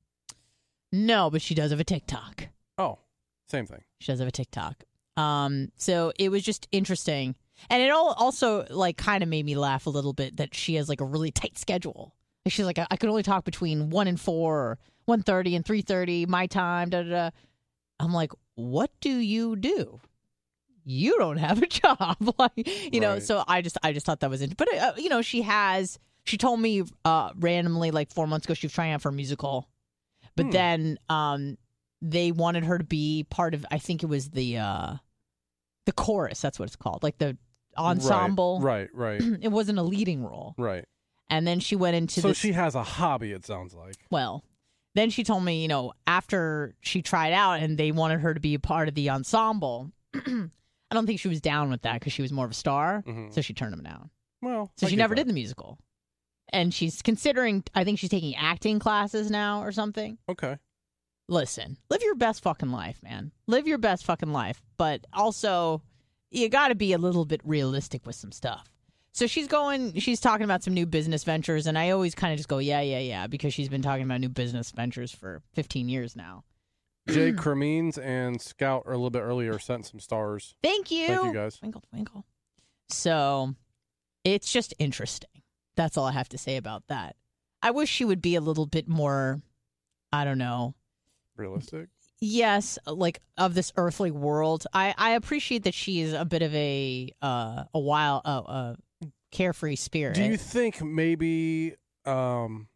No, but she does have a TikTok. Oh, same thing. She does have a TikTok. Um, so it was just interesting. And it all also like kind of made me laugh a little bit that she has like a really tight schedule. Like, she's like, I, I could only talk between one and four, or one thirty and three thirty, my time. Da da da. I'm like, what do you do? You don't have a job, like, you know. Right. So I just, I just thought that was interesting. But uh, you know, she has. She told me uh, randomly, like four months ago, she was trying out for a musical, but Hmm. then um, they wanted her to be part of. I think it was the uh, the chorus. That's what it's called, like the ensemble. Right, right, right. It wasn't a leading role. right. And then she went into So this. she has a hobby, it sounds like. Well, then she told me, you know, after she tried out and they wanted her to be a part of the ensemble, I don't think she was down with that because she was more of a star. Mhm. So she turned them down. Well, So I she get never that. did the musical. And she's considering, I think she's taking acting classes now or something. Okay. Listen, live your best fucking life, man. Live your best fucking life. But also, you got to be a little bit realistic with some stuff. So she's going, she's talking about some new business ventures, and I always kind of just go, yeah, yeah, yeah, because she's been talking about new business ventures for fifteen years now. Jay Cremines and Scout are a little bit earlier sent some stars. Thank you. Thank you, guys. Twinkle, twinkle. So it's just interesting. That's all I have to say about that. I wish she would be a little bit more, I don't know, Realistic? yes, like of this earthly world. I, I appreciate that she is a bit of a uh, a wild, uh, uh, carefree spirit. Do you think maybe um,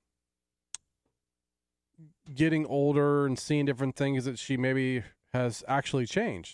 getting older and seeing different things that she maybe has actually changed?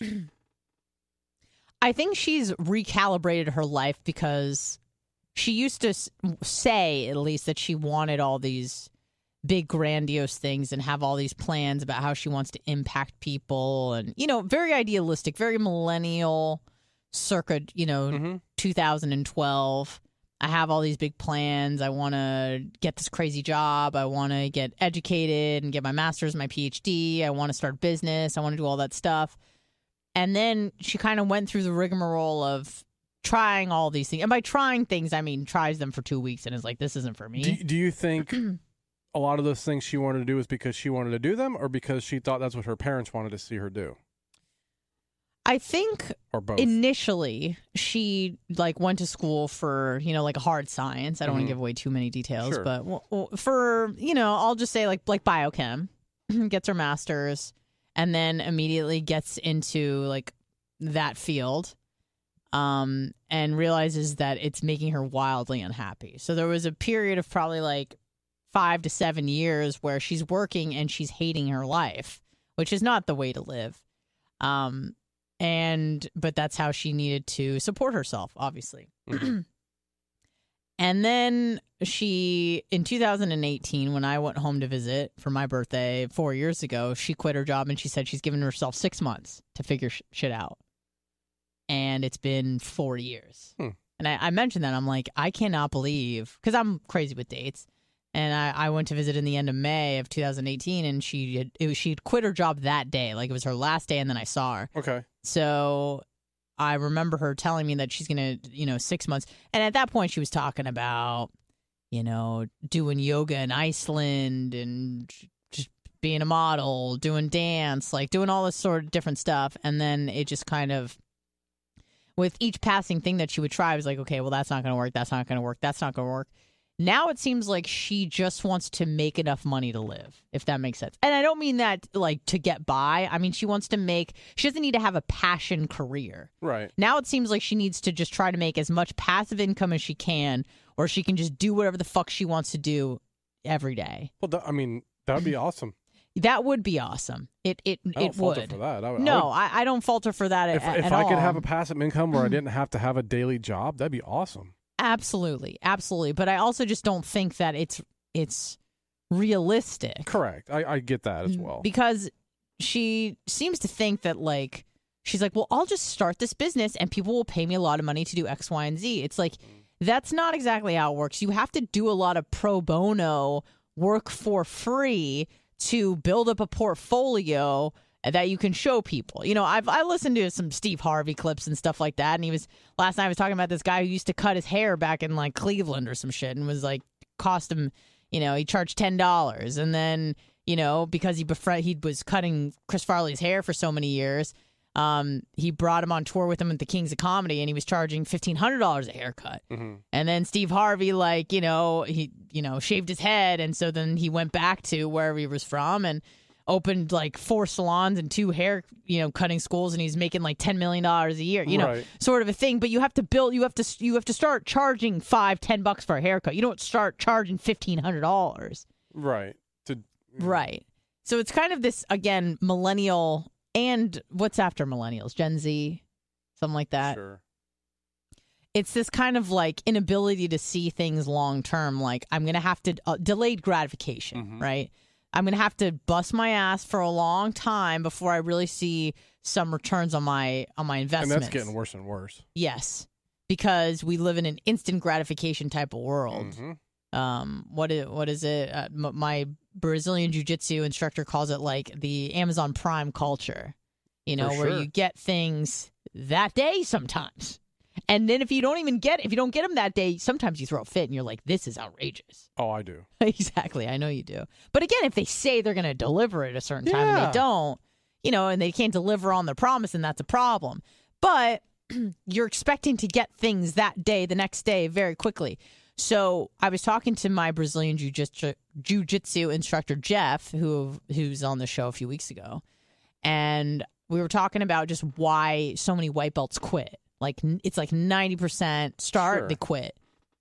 I think she's recalibrated her life because she used to s- say, at least, that she wanted all these big, grandiose things and have all these plans about how she wants to impact people. And, you know, very idealistic, very millennial, circa, you know, Mhm. two thousand twelve. I have all these big plans. I want to get this crazy job. I want to get educated and get my master's, my P H D. I want to start a business. I want to do all that stuff. And then she kind of went through the rigmarole of trying all these things. And by trying things, I mean tries them for two weeks and is like, this isn't for me. Do, do you think a lot of those things she wanted to do is because she wanted to do them or because she thought that's what her parents wanted to see her do? I think or both. Initially she like went to school for, you know, like a hard science. I don't mm-hmm. want to give away too many details, sure. but well, for, you know, I'll just say like like biochem, gets her master's and then immediately gets into like that field. Um, and realizes that it's making her wildly unhappy. So there was a period of probably like five to seven years where she's working and she's hating her life, which is not the way to live. Um, and but that's how she needed to support herself, obviously. Mm-hmm. And then she, in two thousand eighteen, when I went home to visit for my birthday four years ago, she quit her job and she said she's given herself six months to figure sh- shit out. And it's been four years. Hmm. And I, I mentioned that. I'm like, I cannot believe, because I'm crazy with dates. And I, I went to visit in the end of May of two thousand eighteen, and she had, it was, she had quit her job that day. Like, it was her last day, and then I saw her. Okay. So I remember her telling me that she's going to, you know, six months. And at that point, she was talking about, you know, doing yoga in Iceland and just being a model, doing dance, like doing all this sort of different stuff. And then it just kind of, with each passing thing that she would try, I was like, okay, well, that's not going to work. That's not going to work. That's not going to work. Now it seems like she just wants to make enough money to live, if that makes sense. And I don't mean that like to get by. I mean, she wants to make, she doesn't need to have a passion career. Right. Now it seems like she needs to just try to make as much passive income as she can, or she can just do whatever the fuck she wants to do every day. Well, th- I mean, that would be awesome. That would be awesome. It it I don't it falter would. For that. I would, no, I, would, I, I don't falter for that if, at, if at I all. could have a passive income where I didn't have to have a daily job, that'd be awesome. Absolutely, absolutely. But I also just don't think that it's it's realistic. Correct. I, I get that as well. Because she seems to think that like she's like, well, I'll just start this business and people will pay me a lot of money to do X, Y, and Z. It's like that's not exactly how it works. You have to do a lot of pro bono work for free to build up a portfolio that you can show people. You know, I've I listened to some Steve Harvey clips and stuff like that, and he was last night I was talking about this guy who used to cut his hair back in like Cleveland or some shit, and was like cost him, you know, he charged ten dollars, and then you know because he befri- he was cutting Chris Farley's hair for so many years, um, he brought him on tour with him at the Kings of Comedy, and he was charging fifteen hundred dollars a haircut. Mm-hmm. And then Steve Harvey, like you know, he you know shaved his head, and so then he went back to wherever he was from and opened like four salons and two hair, you know, cutting schools, and he's making like ten million dollars a year, you know, right. sort of a thing. But you have to build, you have to, you have to start charging five, ten bucks for a haircut. You don't start charging fifteen hundred dollars. Right. To right. So it's kind of this again, millennial and what's after millennials, Gen Z, something like that. Sure. It's this kind of like inability to see things long term. Like I'm gonna have to uh, delayed gratification, mm-hmm. right? I'm going to have to bust my ass for a long time before I really see some returns on my on my investments. And that's getting worse and worse. Yes, because we live in an instant gratification type of world. Mm-hmm. Um, what is, what is it? Uh, m- my Brazilian jiu-jitsu instructor calls it like the Amazon Prime culture, you know, For where sure. you get things that day sometimes. And then if you don't even get if you don't get them that day, sometimes you throw a fit and you're like, this is outrageous. Oh, I do. Exactly. I know you do. But again, if they say they're going to deliver at a certain time Yeah. and they don't, you know, and they can't deliver on their promise, and that's a problem. But you're expecting to get things that day, the next day, very quickly. So I was talking to my Brazilian jiu-jitsu, jiu-jitsu instructor, Jeff, who who's on the show a few weeks ago. And we were talking about just why so many white belts quit. Like it's like ninety percent start, Sure. they quit.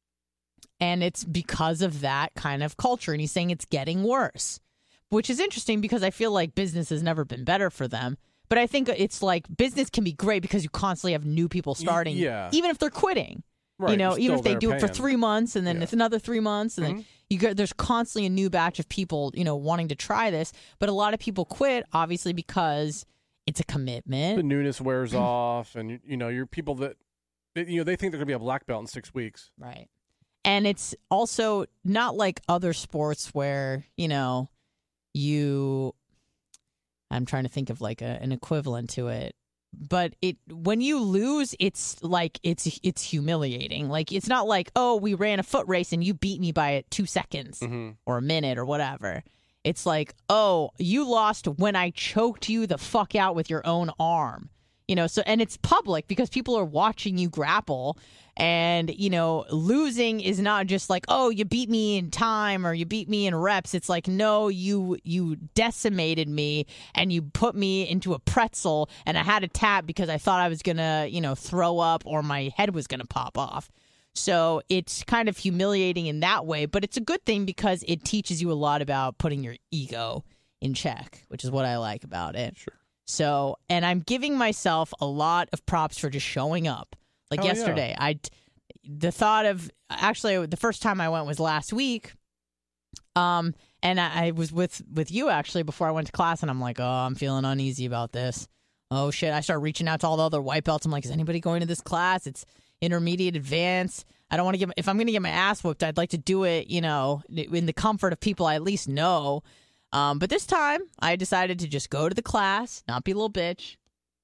And it's because of that kind of culture. And he's saying it's getting worse, which is interesting because I feel like business has never been better for them. But I think it's like business can be great because you constantly have new people starting, yeah. even if they're quitting. Right. You know, You're even if still they do there it for paying. three months and then Yeah. it's another three months and Mhm. then you get, there's constantly a new batch of people, you know, wanting to try this. But a lot of people quit, obviously, because it's a commitment. The newness wears off, and you, you know, you're people that, they, you know, they think they're gonna be a black belt in six weeks. Right. And it's also not like other sports where, you know, you, I'm trying to think of like a, an equivalent to it. But it when you lose, it's like it's it's humiliating. Like it's not like, oh, we ran a foot race and you beat me by two seconds Mm-hmm. or a minute or whatever. It's like, oh, you lost when I choked you the fuck out with your own arm. You know, so and it's public because people are watching you grapple. And, you know, losing is not just like, oh, you beat me in time or you beat me in reps. It's like, no, you you decimated me and you put me into a pretzel and I had to tap because I thought I was going to, you know, throw up or my head was going to pop off. So it's kind of humiliating in that way. But it's a good thing because it teaches you a lot about putting your ego in check, which is what I like about it. Sure. So, and I'm giving myself a lot of props for just showing up. Like Hell yesterday, yeah. I the thought of actually the first time I went was last week, um, and I, I was with with you actually before I went to class, and I'm like, oh, I'm feeling uneasy about this. Oh shit! I start reaching out to all the other white belts. I'm like, is anybody going to this class? It's intermediate, advanced. I don't want to get if I'm going to get my ass whooped, I'd like to do it, you know, in the comfort of people I at least know. Um, but this time, I decided to just go to the class, not be a little bitch.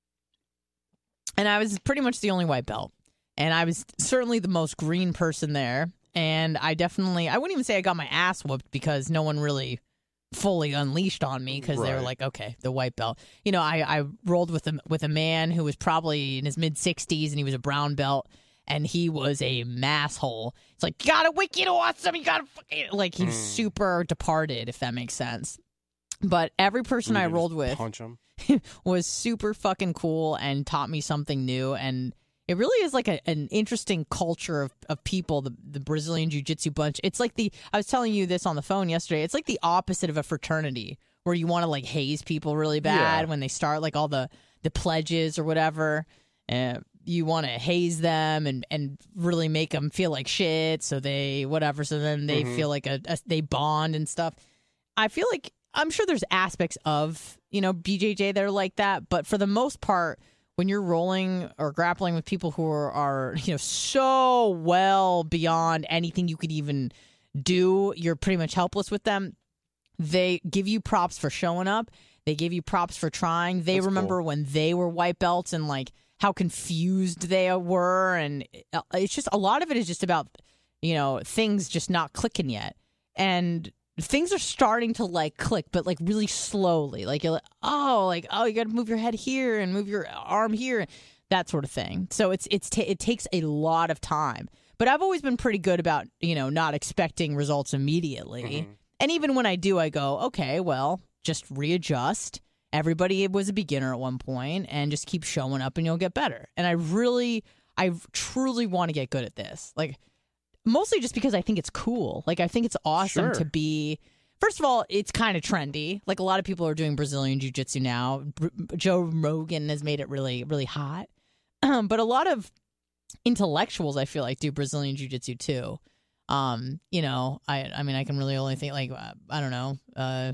And I was pretty much the only white belt. And I was certainly the most green person there. And I definitely, I wouldn't even say I got my ass whooped because no one really fully unleashed on me because they were Right. like, okay, the white belt. You know, I, I rolled with a, with a man who was probably in his mid sixties and he was a brown belt. And he was a masshole. It's like, you gotta wicked awesome. You gotta fucking, like, he was Mm. super departed, if that makes sense. But every person You I just rolled with punch him. was super fucking cool and taught me something new. And it really is like a, an interesting culture of, of people, the, the Brazilian Jiu-Jitsu bunch. It's like the, I was telling you this on the phone yesterday, it's like the opposite of a fraternity where you want to like haze people really bad Yeah. when they start like all the, the pledges or whatever. Uh, you want to haze them and, and really make them feel like shit. So they, whatever. So then they Mhm. feel like a, a, they bond and stuff. I feel like, I'm sure there's aspects of, you know, B J J that are like that, but for the most part, when you're rolling or grappling with people who are, are, you know, so well beyond anything you could even do, you're pretty much helpless with them. They give you props for showing up. They give you props for trying. They That's remember cool. when they were white belts and like how confused they were. And it's just a lot of it is just about, you know, things just not clicking yet. And things are starting to like click, but like really slowly. Like you're like, oh, like oh, you got to move your head here and move your arm here, that sort of thing. So it's it's ta- it takes a lot of time. But I've always been pretty good about, you know, not expecting results immediately. Mhm. And even when I do, I go, okay, well, just readjust. Everybody was a beginner at one point, and just keep showing up, and you'll get better. And I really, I truly want to get good at this. Like. Mostly just because I think it's cool. Like, I think it's awesome Sure. to be... First of all, it's kind of trendy. Like, a lot of people are doing Brazilian Jiu-Jitsu now. R- Joe Rogan has made it really, really hot. Um, but a lot of intellectuals, I feel like, do Brazilian Jiu-Jitsu, too. Um, you know, I I mean, I can really only think, like, uh, I don't know, uh,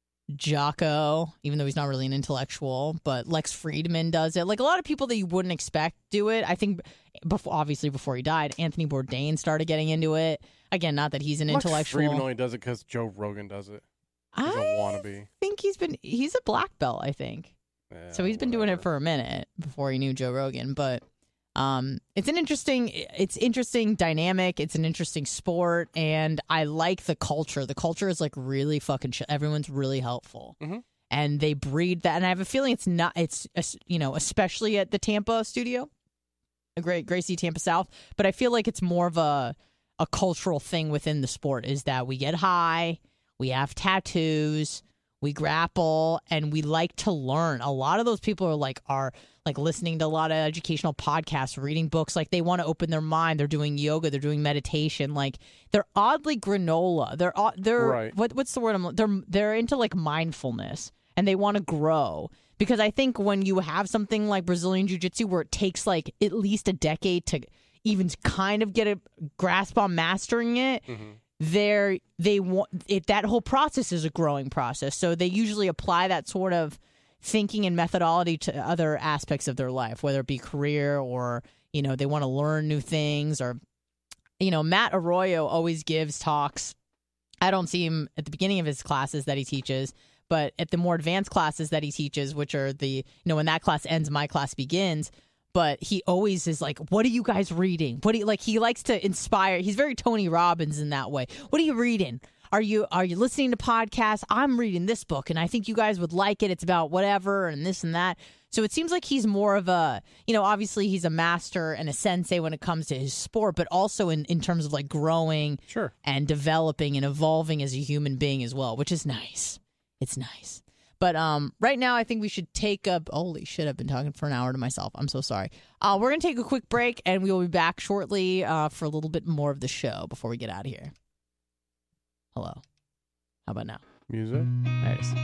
Jocko, even though he's not really an intellectual, but Lex Friedman does it. Like, a lot of people that you wouldn't expect do it. I think, before, obviously, before he died, Anthony Bourdain started getting into it. Again, not that he's an Lex intellectual. Friedman only does it because Joe Rogan does it. He's a I wannabe. think he's been, he's a black belt, I think. Yeah, So he's been doing it whatever. for a minute before he knew Joe Rogan. But um, it's an interesting, it's interesting dynamic. It's an interesting sport, and I like the culture. The culture is like really fucking. Ch- everyone's really helpful, Mhm. and they breed that. And I have a feeling it's not. It's es- you know, especially at the Tampa studio, a great Gracie Tampa South. But I feel like it's more of a a cultural thing within the sport. Is that we get high, we have tattoos. We grapple and we like to learn. A lot of those people are like are like listening to a lot of educational podcasts, reading books. Like they want to open their mind. They're doing yoga. They're doing meditation. Like they're oddly granola. They're au- they're Right. what what's the word? I'm, they're they're into like mindfulness and they want to grow. Because I think when you have something like Brazilian Jiu-Jitsu where it takes like at least a decade to even kind of get a grasp on mastering it. Mhm. They're, they want it, that whole process is a growing process. So they usually apply that sort of thinking and methodology to other aspects of their life, whether it be career or, you know, they want to learn new things or you know, Matt Arroyo always gives talks. I don't see him at the beginning of his classes that he teaches, but at the more advanced classes that he teaches, which are the, you know, when that class ends, my class begins. But he always is like, what are you guys reading? What do you like? He likes to inspire. He's very Tony Robbins in that way. What are you reading? Are you are you listening to podcasts? I'm reading this book, and I think you guys would like it. It's about whatever and this and that. So it seems like he's more of a, you know, obviously he's a master and a sensei when it comes to his sport, but also in, in terms of like growing Sure. and developing and evolving as a human being as well, which is nice. It's nice. But um, right now, I think we should take a... Holy shit, I've been talking for an hour to myself. I'm so sorry. Uh, we're going to take a quick break, and we will be back shortly uh, for a little bit more of the show before we get out of here. Hello. How about now? Music. There it is.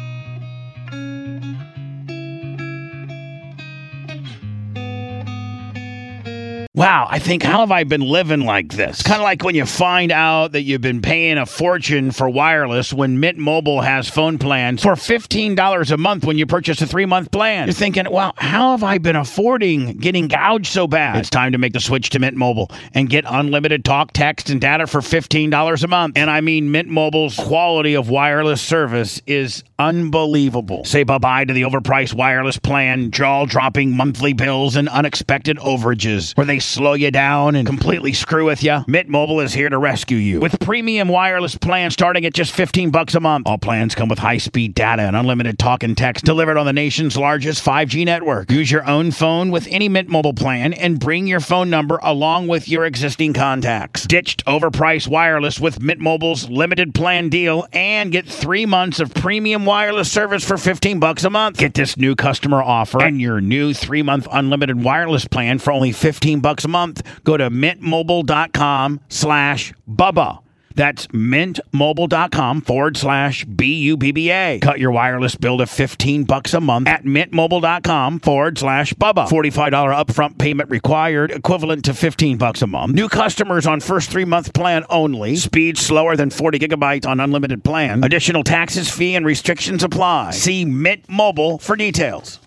Wow, I think, how have I been living like this? Kind of like when you find out that you've been paying a fortune for wireless when Mint Mobile has phone plans for fifteen dollars a month when you purchase a three-month plan. You're thinking, wow, how have I been affording getting gouged so bad? It's time to make the switch to Mint Mobile and get unlimited talk, text, and data for fifteen dollars a month. And I mean, Mint Mobile's quality of wireless service is unbelievable. Say bye-bye to the overpriced wireless plan, jaw-dropping monthly bills, and unexpected overages where they slow you down and completely screw with you. Mint Mobile is here to rescue you with premium wireless plans starting at just fifteen bucks a month. All plans come with high-speed data and unlimited talk and text delivered on the nation's largest five G network. Use your own phone with any Mint Mobile plan and bring your phone number along with your existing contacts. Ditched overpriced wireless with Mint Mobile's limited plan deal and get three months of premium wireless service for fifteen bucks a month. Get this new customer offer and your new three-month unlimited wireless plan for only fifteen bucks a month. Go to mintmobile.com slash Bubba. That's mintmobile.com forward slash B U B B A. Cut your wireless bill to fifteen bucks a month at mintmobile.com forward slash Bubba. forty-five dollars upfront payment required, equivalent to fifteen bucks a month. New customers on first three-month plan only. Speed slower than forty gigabytes on unlimited plan. Additional taxes, fee, and restrictions apply. See Mint Mobile for details.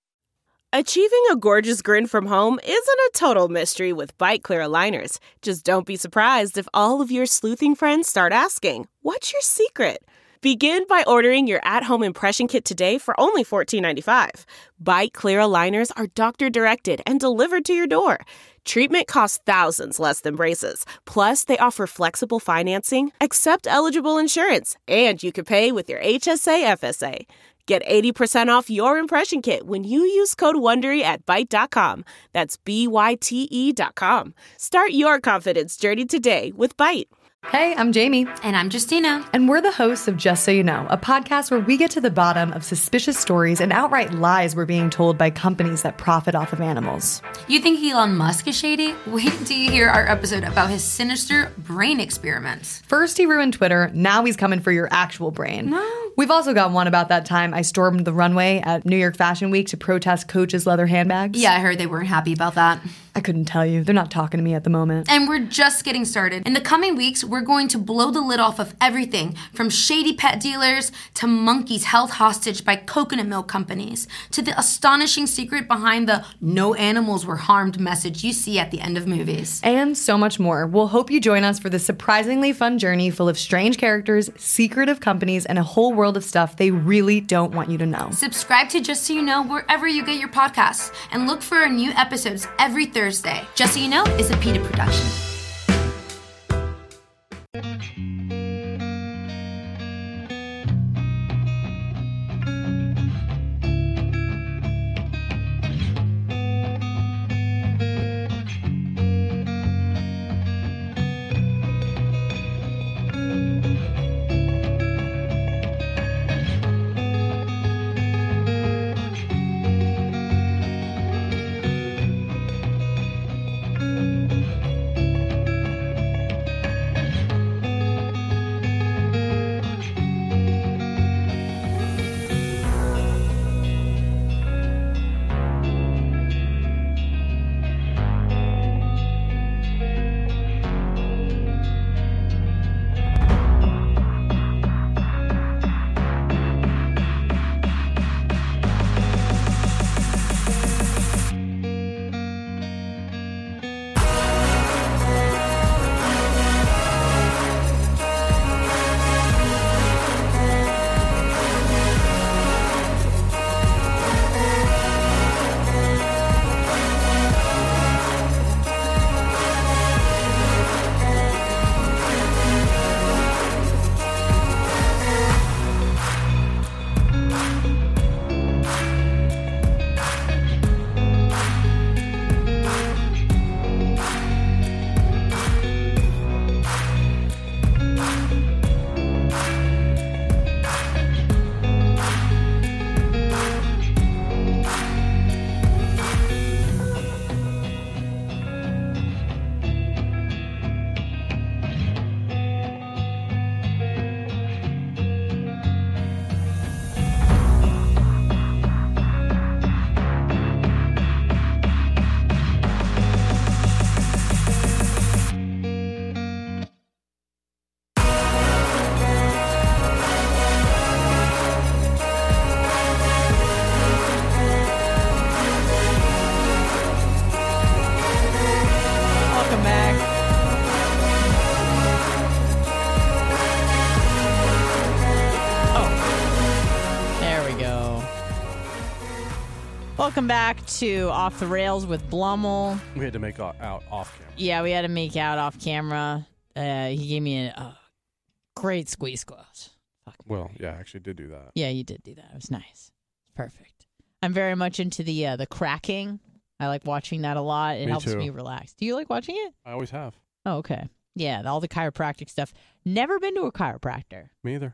Achieving a gorgeous grin from home isn't a total mystery with Byte Clear aligners. Just don't be surprised if all of your sleuthing friends start asking, "What's your secret?" Begin by ordering your at-home impression kit today for only fourteen ninety-five. Byte Clear aligners are doctor-directed and delivered to your door. Treatment costs thousands less than braces. Plus, they offer flexible financing, accept eligible insurance, and you can pay with your H S A F S A. Get eighty percent off your impression kit when you use code WONDERY at byte dot com. That's B Y T E dot com. Start your confidence journey today with Byte. Hey, I'm Jamie. And I'm Justina. And we're the hosts of Just So You Know, a podcast where we get to the bottom of suspicious stories and outright lies we're being told by companies that profit off of animals. You think Elon Musk is shady? Wait until you hear our episode about his sinister brain experiments. First he ruined Twitter, now he's coming for your actual brain. No. We've also got one about that time I stormed the runway at New York Fashion Week to protest Coach's leather handbags. Yeah, I heard they weren't happy about that. I couldn't tell you. They're not talking to me at the moment. And we're just getting started. In the coming weeks, we're going to blow the lid off of everything from shady pet dealers to monkeys held hostage by coconut milk companies to the astonishing secret behind the no animals were harmed message you see at the end of movies. And so much more. We'll hope you join us for this surprisingly fun journey full of strange characters, secretive companies, and a whole world of stuff they really don't want you to know. Subscribe to Just So You Know wherever you get your podcasts and look for our new episodes every Thursday. Just So You Know is a PETA production. welcome back to Off the Rails with Blummel. We had to make out, out off camera. Yeah, we had to make out off camera. Uh, he gave me a, a great squeeze close. Well, yeah, I actually did do that. Yeah, you did do that. It was nice. Perfect. I'm very much into the uh, the cracking. I like watching that a lot. It Me helps too. me relax. Do you like watching it? I always have. Oh, okay. Yeah, all the chiropractic stuff. Never been to a chiropractor. Me either.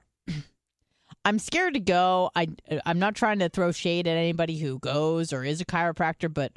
I'm scared to go. I, I'm not trying to throw shade at anybody who goes or is a chiropractor, but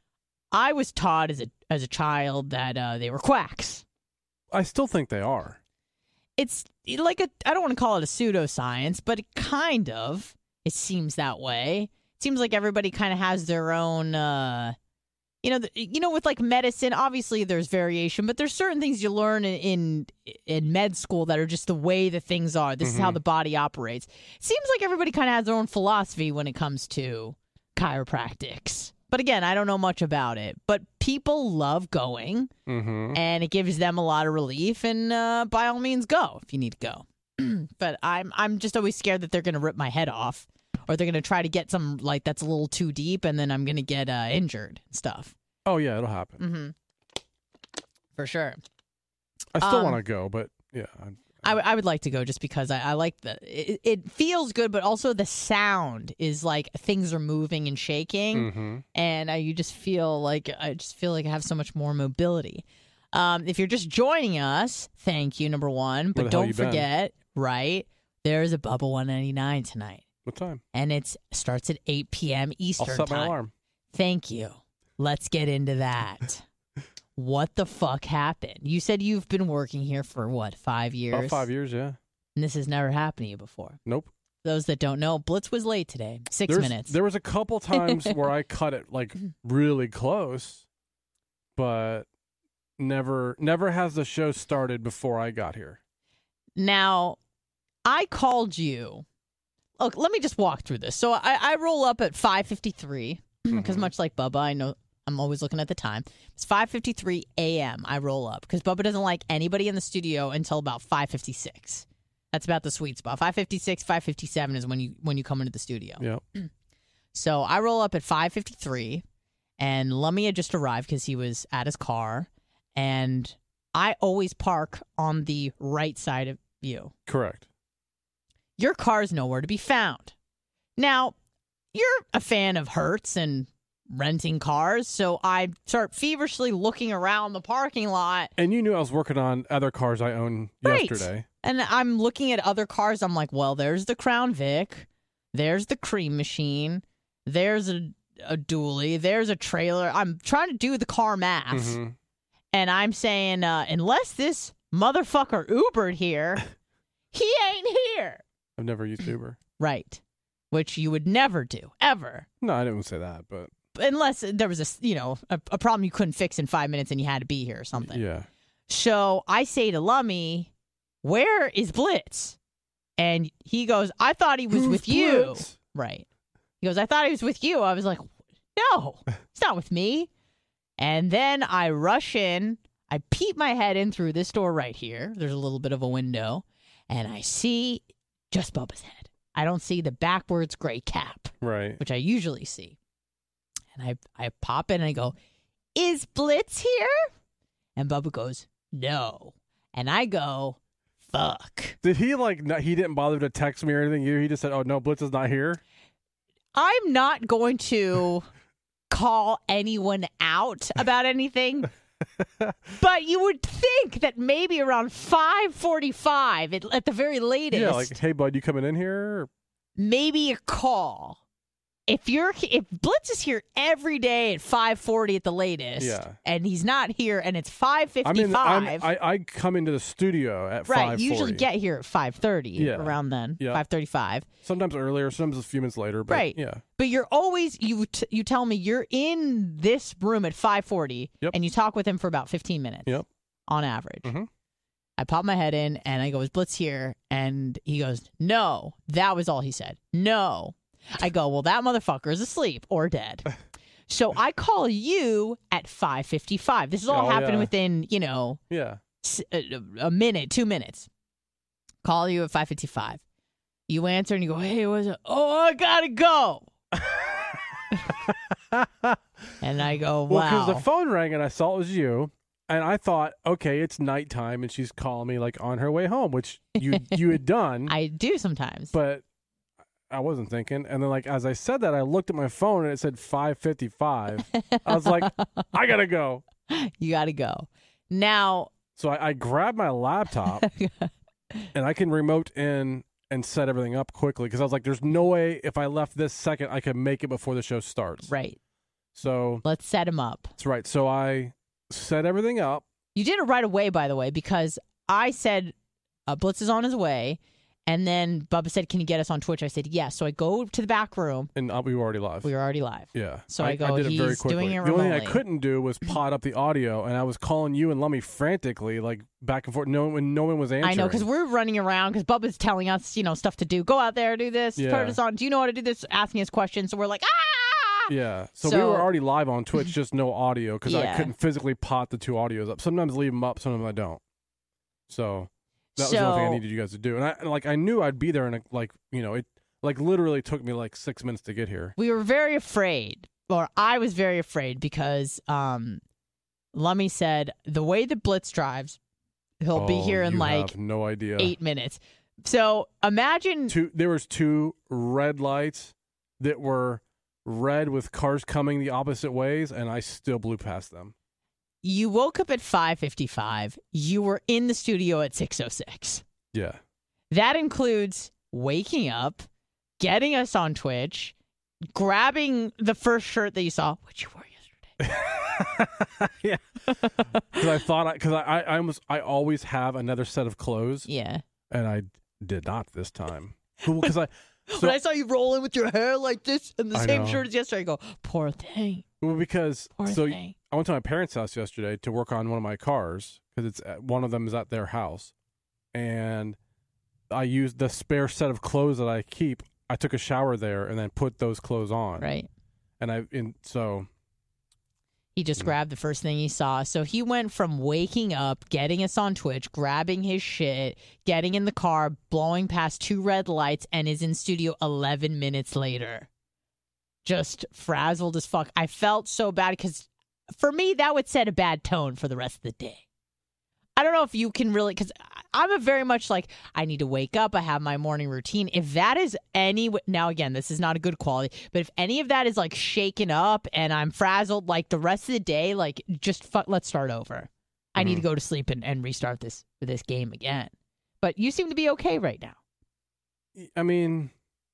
I was taught as a as a child that uh, they were quacks. I still think they are. It's like a, I don't want to call it a pseudoscience, but it kind of, it seems that way. It seems like everybody kind of has their own, uh, you know, the, you know, with like medicine, obviously there's variation, but there's certain things you learn in, in, in med school that are just the way that things are. This mm-hmm. is how the body operates. It seems like everybody kind of has their own philosophy when it comes to chiropractics. But again, I don't know much about it. But people love going, mm-hmm. and it gives them a lot of relief. And uh, by all means, go if you need to go. But I'm I'm just always scared that they're going to rip my head off, or they're going to try to get some like that's a little too deep, and then I'm going to get uh, injured and stuff. Oh yeah, it'll happen mm-hmm. For sure. I still um, want to go, but yeah. I'm, I, w- I would like to go just because I, I like the it, it feels good, but also the sound is like things are moving and shaking, mm-hmm. and I, you just feel like I just feel like I have so much more mobility. Um, if you're just joining us, thank you, number one. But don't forget, been? right? There's a Bubba one ninety-nine tonight. What time? And it starts at eight p.m. Eastern I'll set time. my alarm. Thank you. Let's get into that. What the fuck happened? You said you've been working here for, what, five years? About five years, yeah. And this has never happened to you before? Nope. Those that don't know, Blitz was late today. Six There's, minutes. There was a couple times where I cut it, like, really close, but never never has the show started before I got here. Now, I called you. Look, let me just walk through this. So I, I roll up at five fifty-three, because mm-hmm. much like Bubba, I know I'm always looking at the time. It's five fifty-three a.m. I roll up because Bubba doesn't like anybody in the studio until about five fifty-six. That's about the sweet spot. five fifty-six, five fifty-seven is when you when you come into the studio. Yep. So I roll up at five fifty-three, and Lummy had just arrived because he was at his car, and I always park on the right side of you. Correct. Your car's nowhere to be found. Now, you're a fan of Hertz and renting cars, so I start feverishly looking around the parking lot. And you knew I was working on other cars I own right. yesterday. And I'm looking at other cars. I'm like, well, there's the Crown Vic. There's the Cream Machine. There's a, a dually. There's a trailer. I'm trying to do the car math. Mm-hmm. And I'm saying, uh, unless this motherfucker Ubered here, he ain't here. I've never used Uber. Right. Which you would never do, ever. No, I didn't say that, but... Unless there was a, you know, a, a problem you couldn't fix in five minutes and you had to be here or something. Yeah. So I say to Lummy, where is Blitz? And he goes, I thought he was Who's with you. Blitz? Right. He goes, I thought he was with you. I was like, no, it's not with me. And then I rush in. I peep my head in through this door right here. There's a little bit of a window. And I see just Bubba's head. I don't see the backwards gray cap. Right. Which I usually see. And I, I pop in and I go, is Blitz here? And Bubba goes, no. And I go, fuck. Did he, like, not, he didn't bother to text me or anything? He just said, oh, no, Blitz is not here? I'm not going to call anyone out about anything. But you would think that maybe around five forty-five, at, at the very latest. Yeah, like, hey, bud, you coming in here? Maybe a call. If you're if Blitz is here every day at five forty at the latest, yeah. and he's not here, and it's five fifty-five. I'm in, I'm, I, I come into the studio at right, five forty. You usually get here at five thirty, yeah. around then, yeah. five thirty-five. Sometimes earlier, sometimes a few minutes later. But right, yeah. But you're always, you t- you tell me you're in this room at five forty, yep. and you talk with him for about fifteen minutes yep. on average. Mm-hmm. I pop my head in, and I go, is Blitz here? And he goes, no. That was all he said. No. I go, well, that motherfucker is asleep or dead. So I call you at five fifty-five. This is all oh, happening yeah. within, you know, yeah, a, a minute, two minutes. Call you at five fifty-five. You answer and you go, hey, what's up? Oh, I gotta go. And I go, Well, wow. because the phone rang and I saw it was you, and I thought, okay, it's nighttime, and she's calling me like on her way home, which you you had done, I do sometimes. but I wasn't thinking. And then, like as I said that, I looked at my phone and it said five fifty-five. I was like, I gotta go. You got to go. Now, So I, I grabbed my laptop, and I can remote in and set everything up quickly because I was like, there's no way if I left this second I could make it before the show starts. right. So Let's set him up. that's right. So I set everything up. You did it right away, by the way, because I said uh, Blitz is on his way. And then Bubba said, can you get us on Twitch? I said, yes. So I go to the back room. And uh, we were already live. We were already live. Yeah. So I go, did it very he's quickly. doing it The only thing I remotely. couldn't do was pot up the audio, and I was calling you and Lummy frantically, like back and forth, no, when no one was answering. I know, because we're running around because Bubba's telling us, you know, stuff to do. Go out there, do this, Yeah. turn us on. Do you know how to do this? Asking us questions. So we're like, ah! Yeah. So, we So- were already live on Twitch, just no audio, because I Yeah. couldn't physically pot the two audios up. Sometimes leave them up, sometimes I don't. So that was the only thing I So- needed you guys to do. And I and, like I knew I'd be there, and like you know, it like literally took me like six minutes to get here. We were very afraid, or I was very afraid because um, Lummy said the way that Blitz drives, he'll be Oh, here in you like have no idea. eight minutes. So imagine Two, there was two red lights that were red with cars coming the opposite ways, and I still blew past them. you woke up at five fifty-five. You were in the studio at six oh six. Yeah. That includes waking up, getting us on Twitch, grabbing the first shirt that you saw, which you wore yesterday. Yeah. Because I thought, because I, I, I almost, I always have another set of clothes, Yeah. and I did not this time. Because I, so, when I saw you rolling with your hair like this and the I same know. shirt as yesterday, I go, poor thing. well, because Poor so thing. I went to my parents' house yesterday to work on one of my cars because it's at, one of them is at their house, and I used the spare set of clothes that I keep. I took a shower there and then put those clothes on. Right. And I, in so. He just Mm. grabbed the first thing he saw. So he went from waking up, getting us on Twitch, grabbing his shit, getting in the car, blowing past two red lights, and is in studio eleven minutes later. Just frazzled as fuck. I felt so bad because for me, that would set a bad tone for the rest of the day. I don't know if you can really, because I'm a very much like, I need to wake up. I have my morning routine. If that is any, now again, this is not a good quality, but if any of that is like shaken up and I'm frazzled, like the rest of the day, like just fuck, let's start over. I need to go to sleep and, and restart this this game again. But you seem to be okay right now. I mean,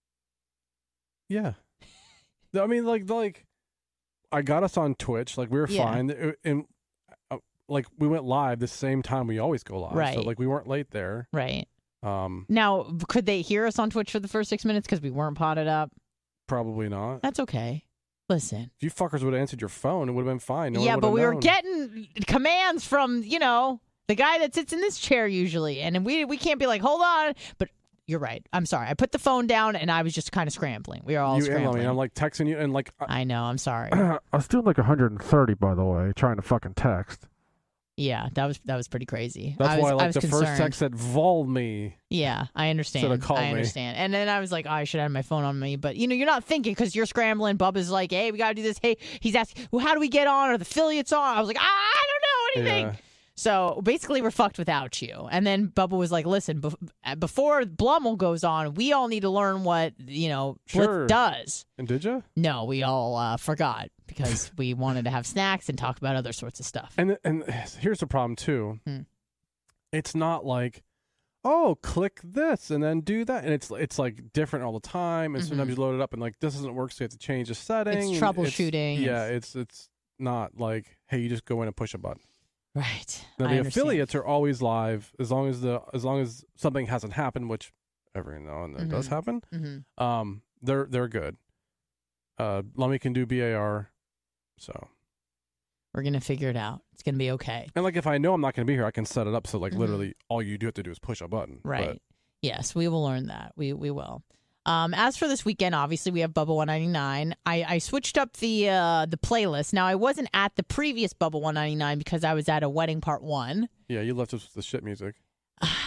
yeah. I mean, like, like, I got us on Twitch. Like, we were Yeah. fine. It- And, uh, like, we went live the same time we always go live. So, Right. like, we weren't late there. Right. Um, Now, could they hear us on Twitch for the first six minutes because we weren't potted up? Probably not. That's okay. Listen. If you fuckers would have answered your phone, it would have been fine. No one yeah, would but have we were known. getting commands from, you know, the guy that sits in this chair usually. And we we can't be like, hold on. But you're right. I'm sorry. I put the phone down and I was just kind of scrambling. We were all you and scrambling. Lummy, and I'm like texting you, and like, I, I know. I'm sorry. I was doing like one hundred thirty, by the way, trying to fucking text. Yeah, that was that was pretty crazy. That's I was, why, I like, was the concerned. first text said, "Vol me." Yeah, I understand. Should've called I me. understand. And then I was like, oh, I should have my phone on me. But, you know, you're not thinking because you're scrambling. Bubba's like, hey, we got to do this. Hey, he's asking, well, how do we get on? Are the affiliates on? I was like, ah, I don't know anything. Yeah. So basically, we're fucked without you. And then Bubba was like, listen, bef- before Blummel goes on, we all need to learn what, you know, Blitz Sure. does. And did you? No, we all uh, forgot because we wanted to have snacks and talk about other sorts of stuff. And and here's the problem too. Hmm. It's not like, oh, click this and then do that, and it's it's like different all the time. And sometimes you load it up and like this doesn't work, so you have to change the setting. and troubleshooting. yeah, it's it's not like, hey, you just go in and push a button. Right. Now, I the understand. affiliates are always live as long as the as long as something hasn't happened, which every now and then does Mhm. happen. Mhm. Um, they're they're good. Uh, Lummy can do B A R, so. We're going to figure it out. It's going to be okay. And like if I know I'm not going to be here, I can set it up so like Mhm. literally all you do have to do is push a button. Right. But Yes, we will learn that. We we will. Um, as for this weekend, obviously we have Bubba one ninety-nine. I, I switched up the uh, the playlist. Now I wasn't at the previous Bubba one ninety-nine because I was at a wedding part one. yeah, you left us with the shit music.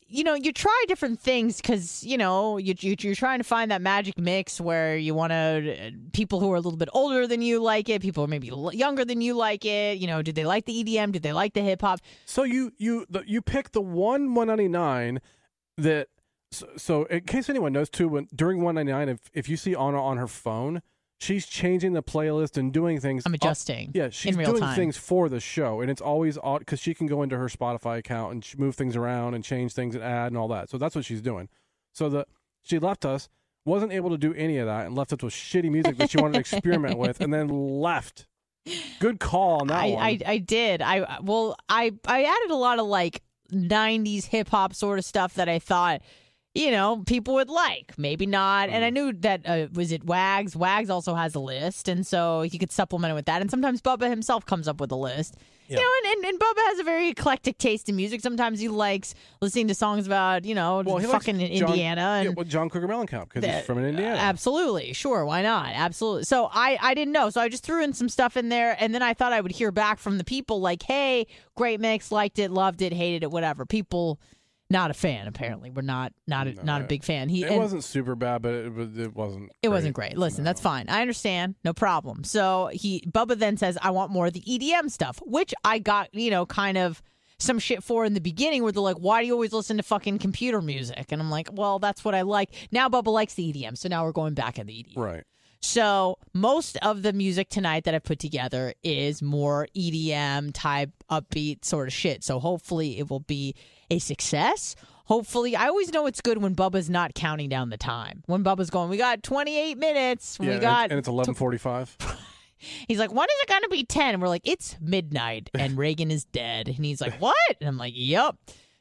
you know, you try different things because, you know, you, you, you're trying to find that magic mix where you want to, people who are a little bit older than you like it, people who are maybe younger than you like it. You know, did they like the E D M? Did they like the hip hop? So you you the, you pick the one one ninety-nine that, so, so in case anyone knows too, when during one ninety-nine, if, if you see Anna on her phone, she's changing the playlist and doing things. I'm adjusting. Uh, yeah, she's in real doing time. things for the show, and it's always odd because she can go into her Spotify account and move things around and change things and add and all that. So that's what she's doing. So the she left us, wasn't able to do any of that, and left us with shitty music that she wanted to experiment with, and then left. Good call on that I, one. I I did. I well, I I added a lot of like nineties hip hop sort of stuff that I thought, you know, people would like. Maybe not. And I knew that, uh, was it Wags? Wags also has a list. And so he could supplement it with that. And sometimes Bubba himself comes up with a list. Yeah. You know, and, and, and Bubba has a very eclectic taste in music. Sometimes he likes listening to songs about, you know, well, he fucking likes John, Indiana. And yeah, well, John Cougar Mellencamp, because he's from Indiana. Uh, absolutely. Sure. Why not? Absolutely. So I, I didn't know. So I just threw in some stuff in there. And then I thought I would hear back from the people like, hey, great mix, liked it, loved it, hated it, whatever. People... Not a fan, apparently. We're not not a, No, not a big fan. He it and wasn't super bad, but it, it wasn't. It wasn't great. Listen, No. that's fine. I understand. No problem. So he Bubba then says, I want more of the E D M stuff, which I got, you know, kind of some shit for in the beginning where they're like, why do you always listen to fucking computer music? And I'm like, well, that's what I like. Now Bubba likes the E D M, so now we're going back in the E D M. Right. So most of the music tonight that I put together is more E D M type upbeat sort of shit. So hopefully it will be a success. Hopefully, I always know it's good when Bubba's not counting down the time. When Bubba's going, we got twenty-eight minutes. Yeah, we got, and, and it's eleven forty-five. He's like, when is it going to be ten? And we're like, it's midnight, and Reagan is dead. And he's like, what? And I'm like, yep.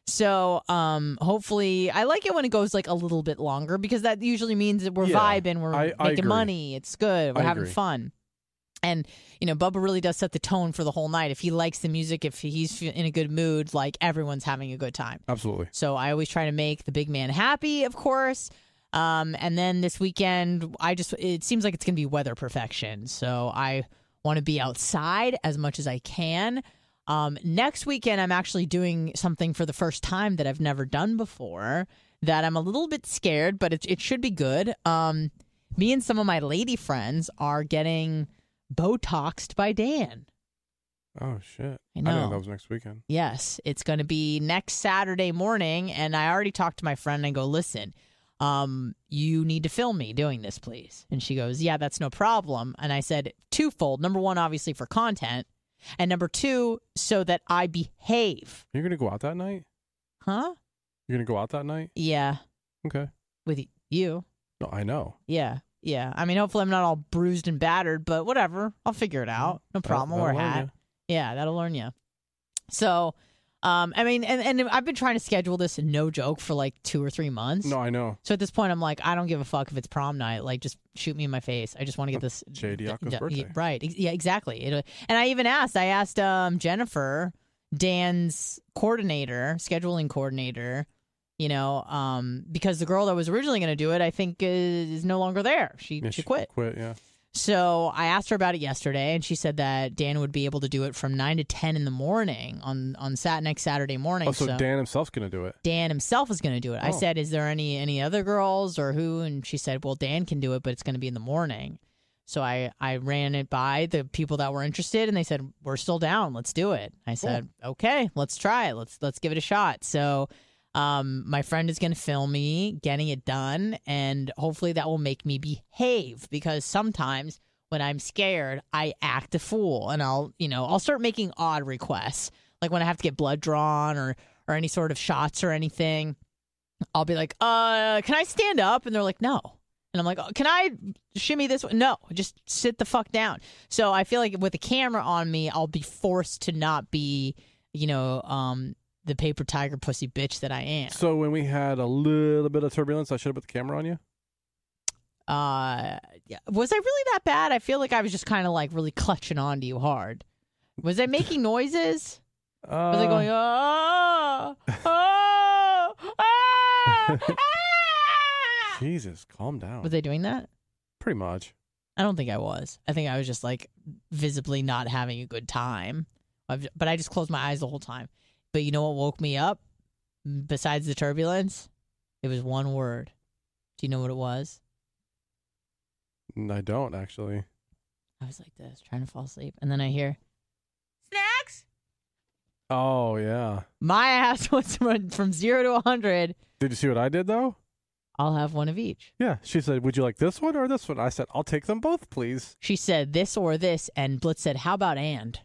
So, um, hopefully, I like it when it goes like a little bit longer because that usually means that we're Yeah, vibing, we're I- I making agree. money. It's good. We're I having agree. fun. And, you know, Bubba really does set the tone for the whole night. If he likes the music, if he's in a good mood, like everyone's having a good time. Absolutely. So I always try to make the big man happy, of course. Um, and then this weekend, I just, it seems like it's going to be weather perfection. So I want to be outside as much as I can. Um, next weekend, I'm actually doing something for the first time that I've never done before that I'm a little bit scared, but it, it should be good. Um, me and some of my lady friends are getting Botoxed by Dan. Oh, shit. I I know. didn't know that was next weekend. Yes, it's going to be next Saturday morning, and I already talked to my friend and go, listen, um, you need to film me doing this, please. And she goes, yeah, that's no problem. And I said twofold. Number one, obviously for content, and number two, so that I behave. You're going to go out that night? Huh? You're going to go out that night? Yeah, Okay. with you. No, I know. Yeah, yeah. I mean, hopefully I'm not all bruised and battered, but whatever. I'll figure it out. No problem. That'll Wear a learn hat. ya. Yeah, that'll learn you. So, um, I mean, and, and I've been trying to schedule this, no joke, for like two or three months. No, I know. So at this point, I'm like, I don't give a fuck if it's prom night. Like, just shoot me in my face. I just want to get this. J D Yaka's d- birthday. Right. Ex- Yeah, exactly. It, and I even asked, I asked um, Jennifer, Dan's coordinator, scheduling coordinator, you know, um, because the girl that was originally going to do it, I think, is, is no longer there. She, Yeah, she quit. Quit, yeah. So I asked her about it yesterday, and she said that Dan would be able to do it from nine to ten in the morning on on sat next Saturday morning. Oh, so, Dan himself's going to do it. Dan himself is going to do it. I Oh. said, "Is there any any other girls or who?" And she said, "Well, Dan can do it, but it's going to be in the morning." So I I ran it by the people that were interested, and they said, "We're still down. Let's do it." I said, "Okay, let's try it. Let's let's give it a shot." So. Um, my friend is going to film me getting it done, and hopefully that will make me behave, because sometimes when I'm scared, I act a fool, and I'll, you know, I'll start making odd requests, like when I have to get blood drawn or or any sort of shots or anything. I'll be like, "Uh, can I stand up?" And they're like, "No." And I'm like, oh, "Can I shimmy this way?" No, just sit the fuck down. So I feel like with a camera on me, I'll be forced to not be, you know, um. the paper tiger pussy bitch that I am. So when we had a little bit of turbulence, I should have put the camera on you? Uh, yeah. Was I really that bad? I feel like I was just kind of like really clutching onto you hard. Was I making noises? Uh, Was I going, oh, oh, ah, ah? Jesus, calm down. Was I doing that? Pretty much. I don't think I was. I think I was just like visibly not having a good time. I've, but I just closed my eyes the whole time. But you know what woke me up? besides the turbulence, it was one word. Do you know what it was? I don't, actually. I was like this, trying to fall asleep. And then I hear, snacks! Oh, yeah. My ass was from, from zero to one hundred. Did you see what I did, though? I'll have one of each. Yeah. She said, would you like this one or this one? I said, I'll take them both, please. She said this or this, and Blitz said, how about and?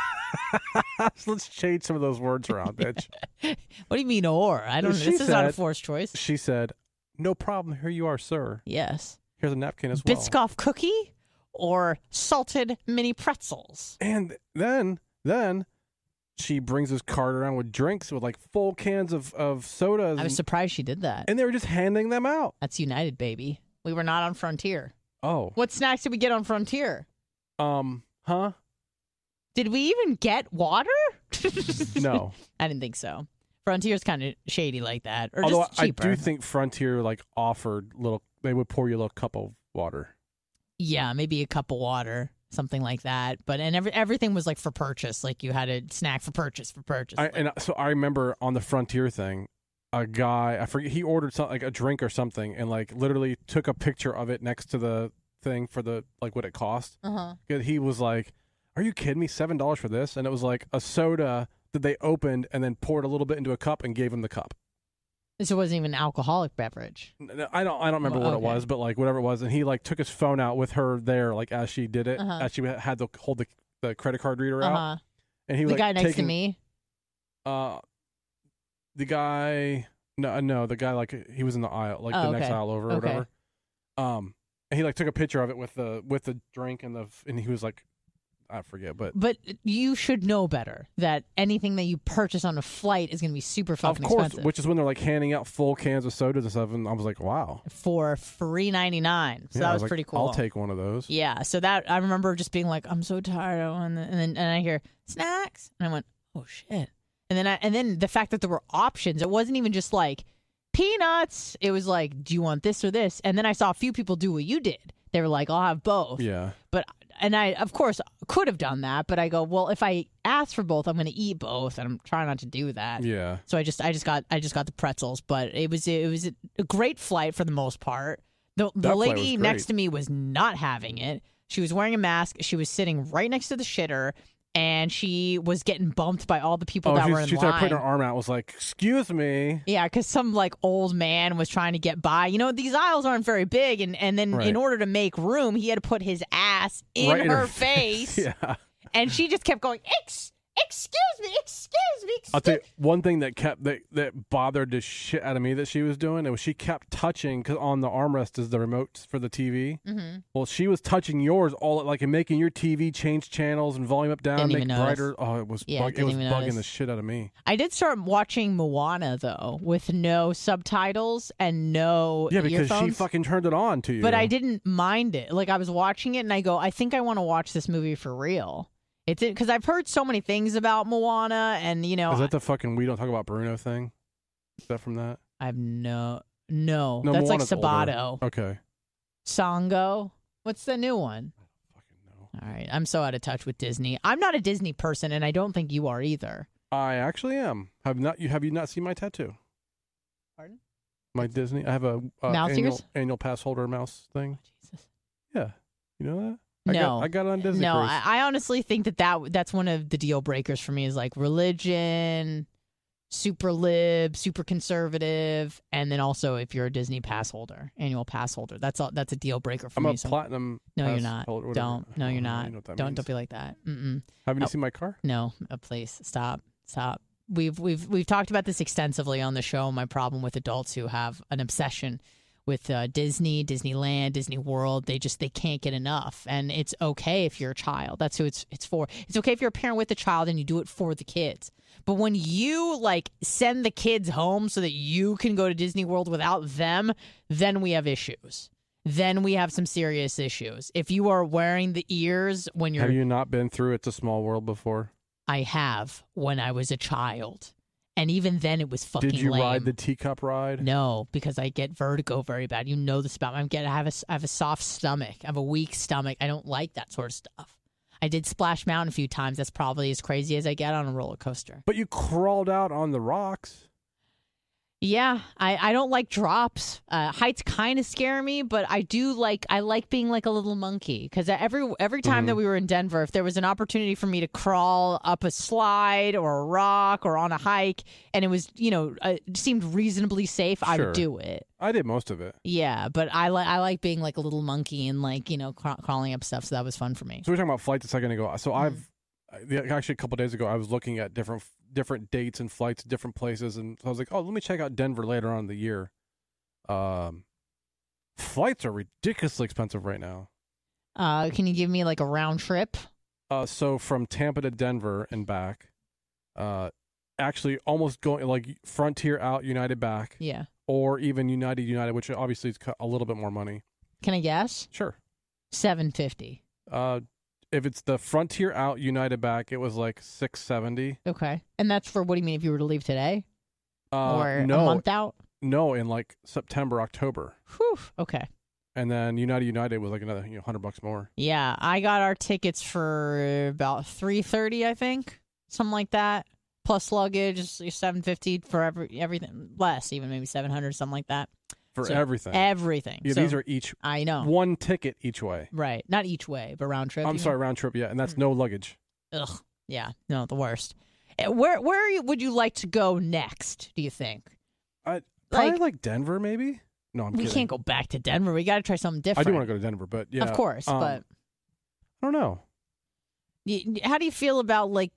Let's change some of those words around, bitch. What do you mean or? I don't know. She This is not a said- forced choice. She said, no problem. Here you are, sir. Yes. Here's a napkin as well. Biscoff cookie or salted mini pretzels? And then, then she brings this cart around with drinks with like full cans of, of sodas. I was and, surprised she did that. and they were just handing them out. That's United, baby. We were not on Frontier. Oh. What snacks did we get on Frontier? Um, huh? Did we even get water? No. I didn't think so. Frontier's kind of shady like that, or Although just I cheaper. do think Frontier like offered little, they would pour you a little cup of water. Yeah, maybe a cup of water, something like that. But and every, everything was like for purchase. Like you had a snack for purchase, for purchase. I, Like, and so I remember on the Frontier thing, a guy, I forget, he ordered something like a drink or something, and like literally took a picture of it next to the thing for the like what it cost. uh-huh. He was like, "Are you kidding me? Seven dollars for this?" And it was like a soda that they opened and then poured a little bit into a cup and gave him the cup. So it wasn't even an alcoholic beverage. N- I don't, I don't remember Well, what okay. it was, but like whatever it was, and he like took his phone out with her there, like as she did it, Uh-huh. as she had to hold the, the credit card reader out, Uh-huh. and he The was guy like, next taking, to me. Uh, the guy, no, no, the guy like he was in the aisle, like Oh, the next okay. aisle over or Okay. whatever. Um, and he like took a picture of it with the with the drink and the and he was like, I forget, but But you should know better that anything that you purchase on a flight is going to be super of fucking course, expensive. which is when they're like handing out full cans of sodas and stuff, and I was like, wow, for three ninety-nine. So Yeah, I that was like, pretty cool. I'll take one of those. Yeah, so that I remember just being like, I'm so tired, I want the, and then and I hear snacks, and I went, oh shit, and then I, and then the fact that there were options, it wasn't even just like peanuts. It was like, do you want this or this? And then I saw a few people do what you did. They were like, I'll have both. Yeah. But and I of course could have done that, but I go, well, if I ask for both, I'm going to eat both, and I'm trying not to do that. Yeah. So I just I just got I just got the pretzels, but it was it was a great flight for the most part. The the That flight lady was next great. to me was not having it. She was wearing a mask. She was sitting right next to the shitter, and she was getting bumped by all the people Oh, that she, were in she started line. putting her arm out. Was like, excuse me. Yeah, because some like old man was trying to get by. You know, these aisles aren't very big, and, and then Right. in order to make room, he had to put his ass in Right in her her face, Yeah. and she just kept going, Ex- excuse me, excuse me, excuse I'll tell you one thing that kept that, that bothered the shit out of me that she was doing. It was she kept touching because on the armrest is the remote for the T V. Mm-hmm. Well, she was touching yours all like and making your T V change channels and volume up down, Didn't make even it notice. brighter. Oh, it was Yeah, bug, it didn't was even bugging notice. the shit out of me. I did start watching Moana though, with no subtitles and no Yeah, because she earphones. fucking turned it on to you. But I didn't mind it. Like I was watching it, and I go, I think I want to watch this movie for real. It's because I've heard so many things about Moana, and you know, Is that the fucking we don't talk about Bruno thing? Is that from that? I've no, no, No, that's like Moana's older. Sabato, Okay. Sango. What's the new one? Fucking no. All right, I'm so out of touch with Disney. I'm not a Disney person, and I don't think you are either. I actually am. Have not you have you not seen my tattoo? Pardon? My Disney. I have a uh, Mouse annual, ears? annual pass holder mouse thing. Jesus. Yeah. You know that? I No. got, I got it on Disney No, Cruise. I, I honestly think that, that that's one of the deal breakers for me is like religion, super lib, super conservative, and then also if you're a Disney pass holder, annual pass holder, that's all. That's a deal breaker for I'm me. a so- platinum. no, you're pass not. holder, whatever. Don't. No, I you're don't not. know what that Don't means. don't be like that. Mm-mm. Haven't you Oh. seen my car? No, uh, please stop. Stop. We've we've we've talked about this extensively on the show. My problem with adults who have an obsession with uh, Disney, Disneyland, Disney World. They just they can't get enough, and it's okay if you're a child. That's who it's it's for. It's okay if you're a parent with a child and you do it for the kids. But when you like send the kids home so that you can go to Disney World without them, then we have issues. Then we have some serious issues. If you are wearing the ears when you're Have you not been through It's a Small World before? I have when I was a child. And even then it was fucking Did you lame. ride the teacup ride? No, because I get vertigo very bad. You know this about me. I'm getting, I, have a, I have a soft stomach. I have a weak stomach. I don't like that sort of stuff. I did Splash Mountain a few times. That's probably as crazy as I get on a roller coaster. But you crawled out on the rocks. Yeah, I, I don't like drops. Uh, heights kind of scare me, but I do like I like being like a little monkey because every every time Mm-hmm. that we were in Denver, if there was an opportunity for me to crawl up a slide or a rock or on a hike, and it was you know uh, it seemed reasonably safe, I Sure. would do it. I did most of it. Yeah, but I like I like being like a little monkey and like you know craw- crawling up stuff, so that was fun for me. So we were talking about flights a second ago. So Mm-hmm. I've I- actually a couple days ago I was looking at different different dates and flights to different places, and so I was like, oh, let me check out Denver later on in the year. Um, flights are ridiculously expensive right now. Uh, can you give me like a round trip? Uh, so from Tampa to Denver and back, uh, actually almost going like Frontier out, United back, Yeah. or even United United, which obviously is cu- a little bit more money. Can I guess? Sure. Seven fifty. Uh, if it's the Frontier out, United back, it was like six seventy. Okay, and that's for what do you mean if you were to leave today Uh, or no, a month out? no, in like September, October. Whew. Okay. And then United United was like another you know hundred bucks more. Yeah, I got our tickets for about three thirty, I think, something like that. Plus luggage, seven fifty for every everything, less even maybe seven hundred, something like that. For So, everything. Everything. Yeah, So, these are each I know. one ticket each way. Right, not each way, but round trip. I'm you sorry, round trip. Yeah, and that's no luggage. mean? Ugh. Yeah. No, the worst. Uh, Where where you- would you like to go next? Do you think? I probably Like- like, Denver, maybe. No, I'm we kidding. can't go back to Denver. We got to try something I different. do want to go to Denver, but yeah, Of course, um, but I don't know. y- how do you feel about like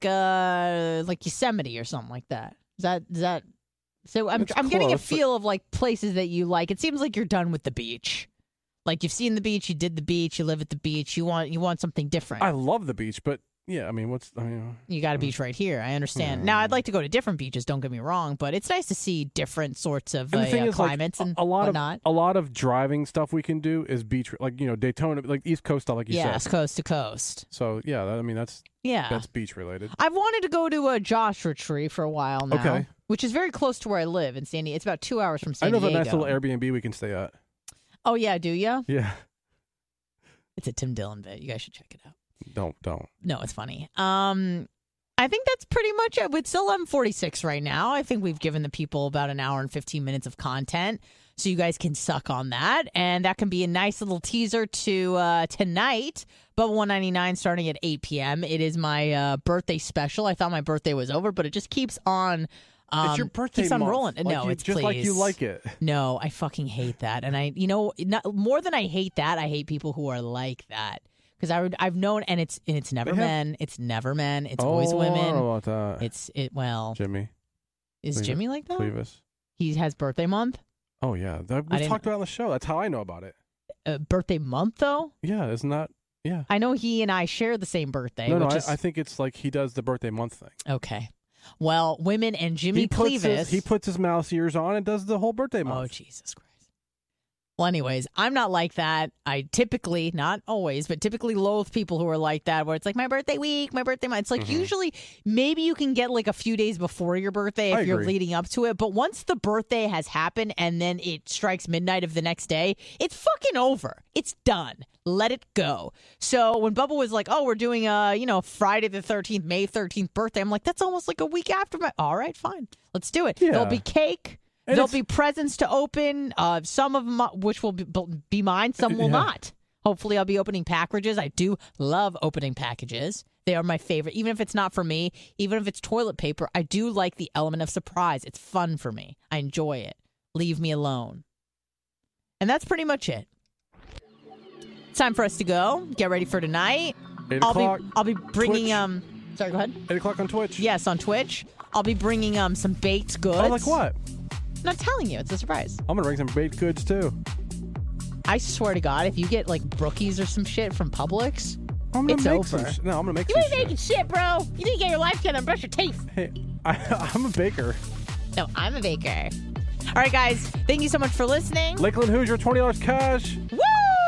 uh like Yosemite or something like that? Is that is that so? I'm It's I'm getting a close, but- feel of like places that you like. It seems like you're done with the beach. Like you've seen the beach, you did the beach, you live at the beach. You want you want something different. I love the beach, but yeah, I mean, what's I mean, You got a beach right here. I understand. Now, I'd like to go to different beaches. Don't get me wrong, but it's nice to see different sorts of and the uh, thing uh, is, like, climates a- and a lot whatnot. of a lot of driving stuff we can do is beach, like you know Daytona, like East Coast stuff, like you Yes, said. coast to coast. So yeah, that, I mean that's Yeah, that's beach related. I've wanted to go to a Joshua Tree for a while now. Okay. Which is very close to where I live in San Diego. It's about two hours from San I know Diego. the nice little Airbnb we can stay at. Oh yeah, do you? Yeah, It's a Tim Dillon bit. You guys should check it out. don't don't. No, it's funny. Um, I think that's pretty much it. It's eleven forty-six right now. I think we've given the people about an hour and fifteen minutes of content, so you guys can suck on that, and that can be a nice little teaser to uh, tonight. Bubba one ninety-nine starting at eight p.m. It is my uh, birthday special. I thought my birthday was over, but it just keeps on. Um, It's your birthday keeps on month. rolling. Like no, you- it's just like you please. like it. No, I fucking hate that. And I, you know, not, more than I hate that, I hate people who are like that. Because I would, I've known, and it's, and it's never They have- men. It's never men. It's oh, always I don't women. know about that. It's it. Well, Jimmy is Cleavis- Jimmy like that? Clevis. He has birthday month. Oh yeah, that, I we've didn't- talked about it on the show. That's how I know about it. Uh, birthday month though. Yeah, isn't that? Yeah. I know he and I share the same birthday. no, no, which I, is, I think it's like he does the birthday month thing. okay. Well, women and Jimmy he puts Clevis. his, he puts his mouse ears on and does the whole birthday month. Oh, Jesus Christ. Well, anyways, I'm not like that. I typically, not always, but typically loathe people who are like that, where it's like my birthday week, my birthday month. It's like Mhm. usually maybe you can get like a few days before your birthday if I you're agree. leading up to it. But once the birthday has happened and then it strikes midnight of the next day, it's fucking over. It's done. Let it go. So when Bubba was like, oh, we're doing a, you know, Friday the thirteenth, May thirteenth birthday, I'm like, that's almost like a week after my. All right, fine. Let's do it. Yeah. There'll be cake. And There'll it's- be presents to open. Uh, some of them, which will be, be mine, some will Yeah. not. Hopefully, I'll be opening packages. I do love opening packages. They are my favorite. Even if it's not for me, even if it's toilet paper, I do like the element of surprise. It's fun for me. I enjoy it. Leave me alone. And that's pretty much it. It's time for us to go. Get ready for tonight. Eight I'll o'clock. be I'll be bringing Twitch. um. Sorry, go ahead. Eight o'clock on Twitch. Yes, on Twitch. I'll be bringing um some baked goods. Oh, like what? I'm not telling you. It's a surprise. I'm gonna bring some baked goods too. I swear to God, if you get like Brookies or some shit from Publix, I'm gonna It's make over. some. sh- No, I'm gonna make you some. ain't shit. making shit, bro. You need to get your life together and brush your teeth. Hey, I, I'm a baker. No, I'm a baker. All right, guys. Thank you so much for listening. Lakeland Hoosier, twenty dollars cash. Woo!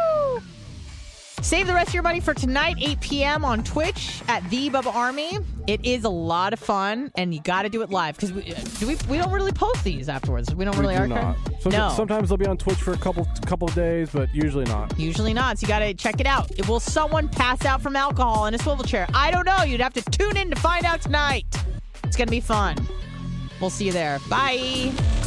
Save the rest of your money for tonight, eight p.m. on Twitch at The Bubba Army. It is a lot of fun, and you got to do it live because we, uh, do we we don't really post these afterwards. We don't We really do archive. not. Some- No. Sometimes they'll be on Twitch for a couple couple of days, but usually not. Usually not, so you gotta check it out. Will someone pass out from alcohol in a swivel chair? I don't know. You'd have to tune in to find out tonight. It's gonna be fun. We'll see you there. Bye.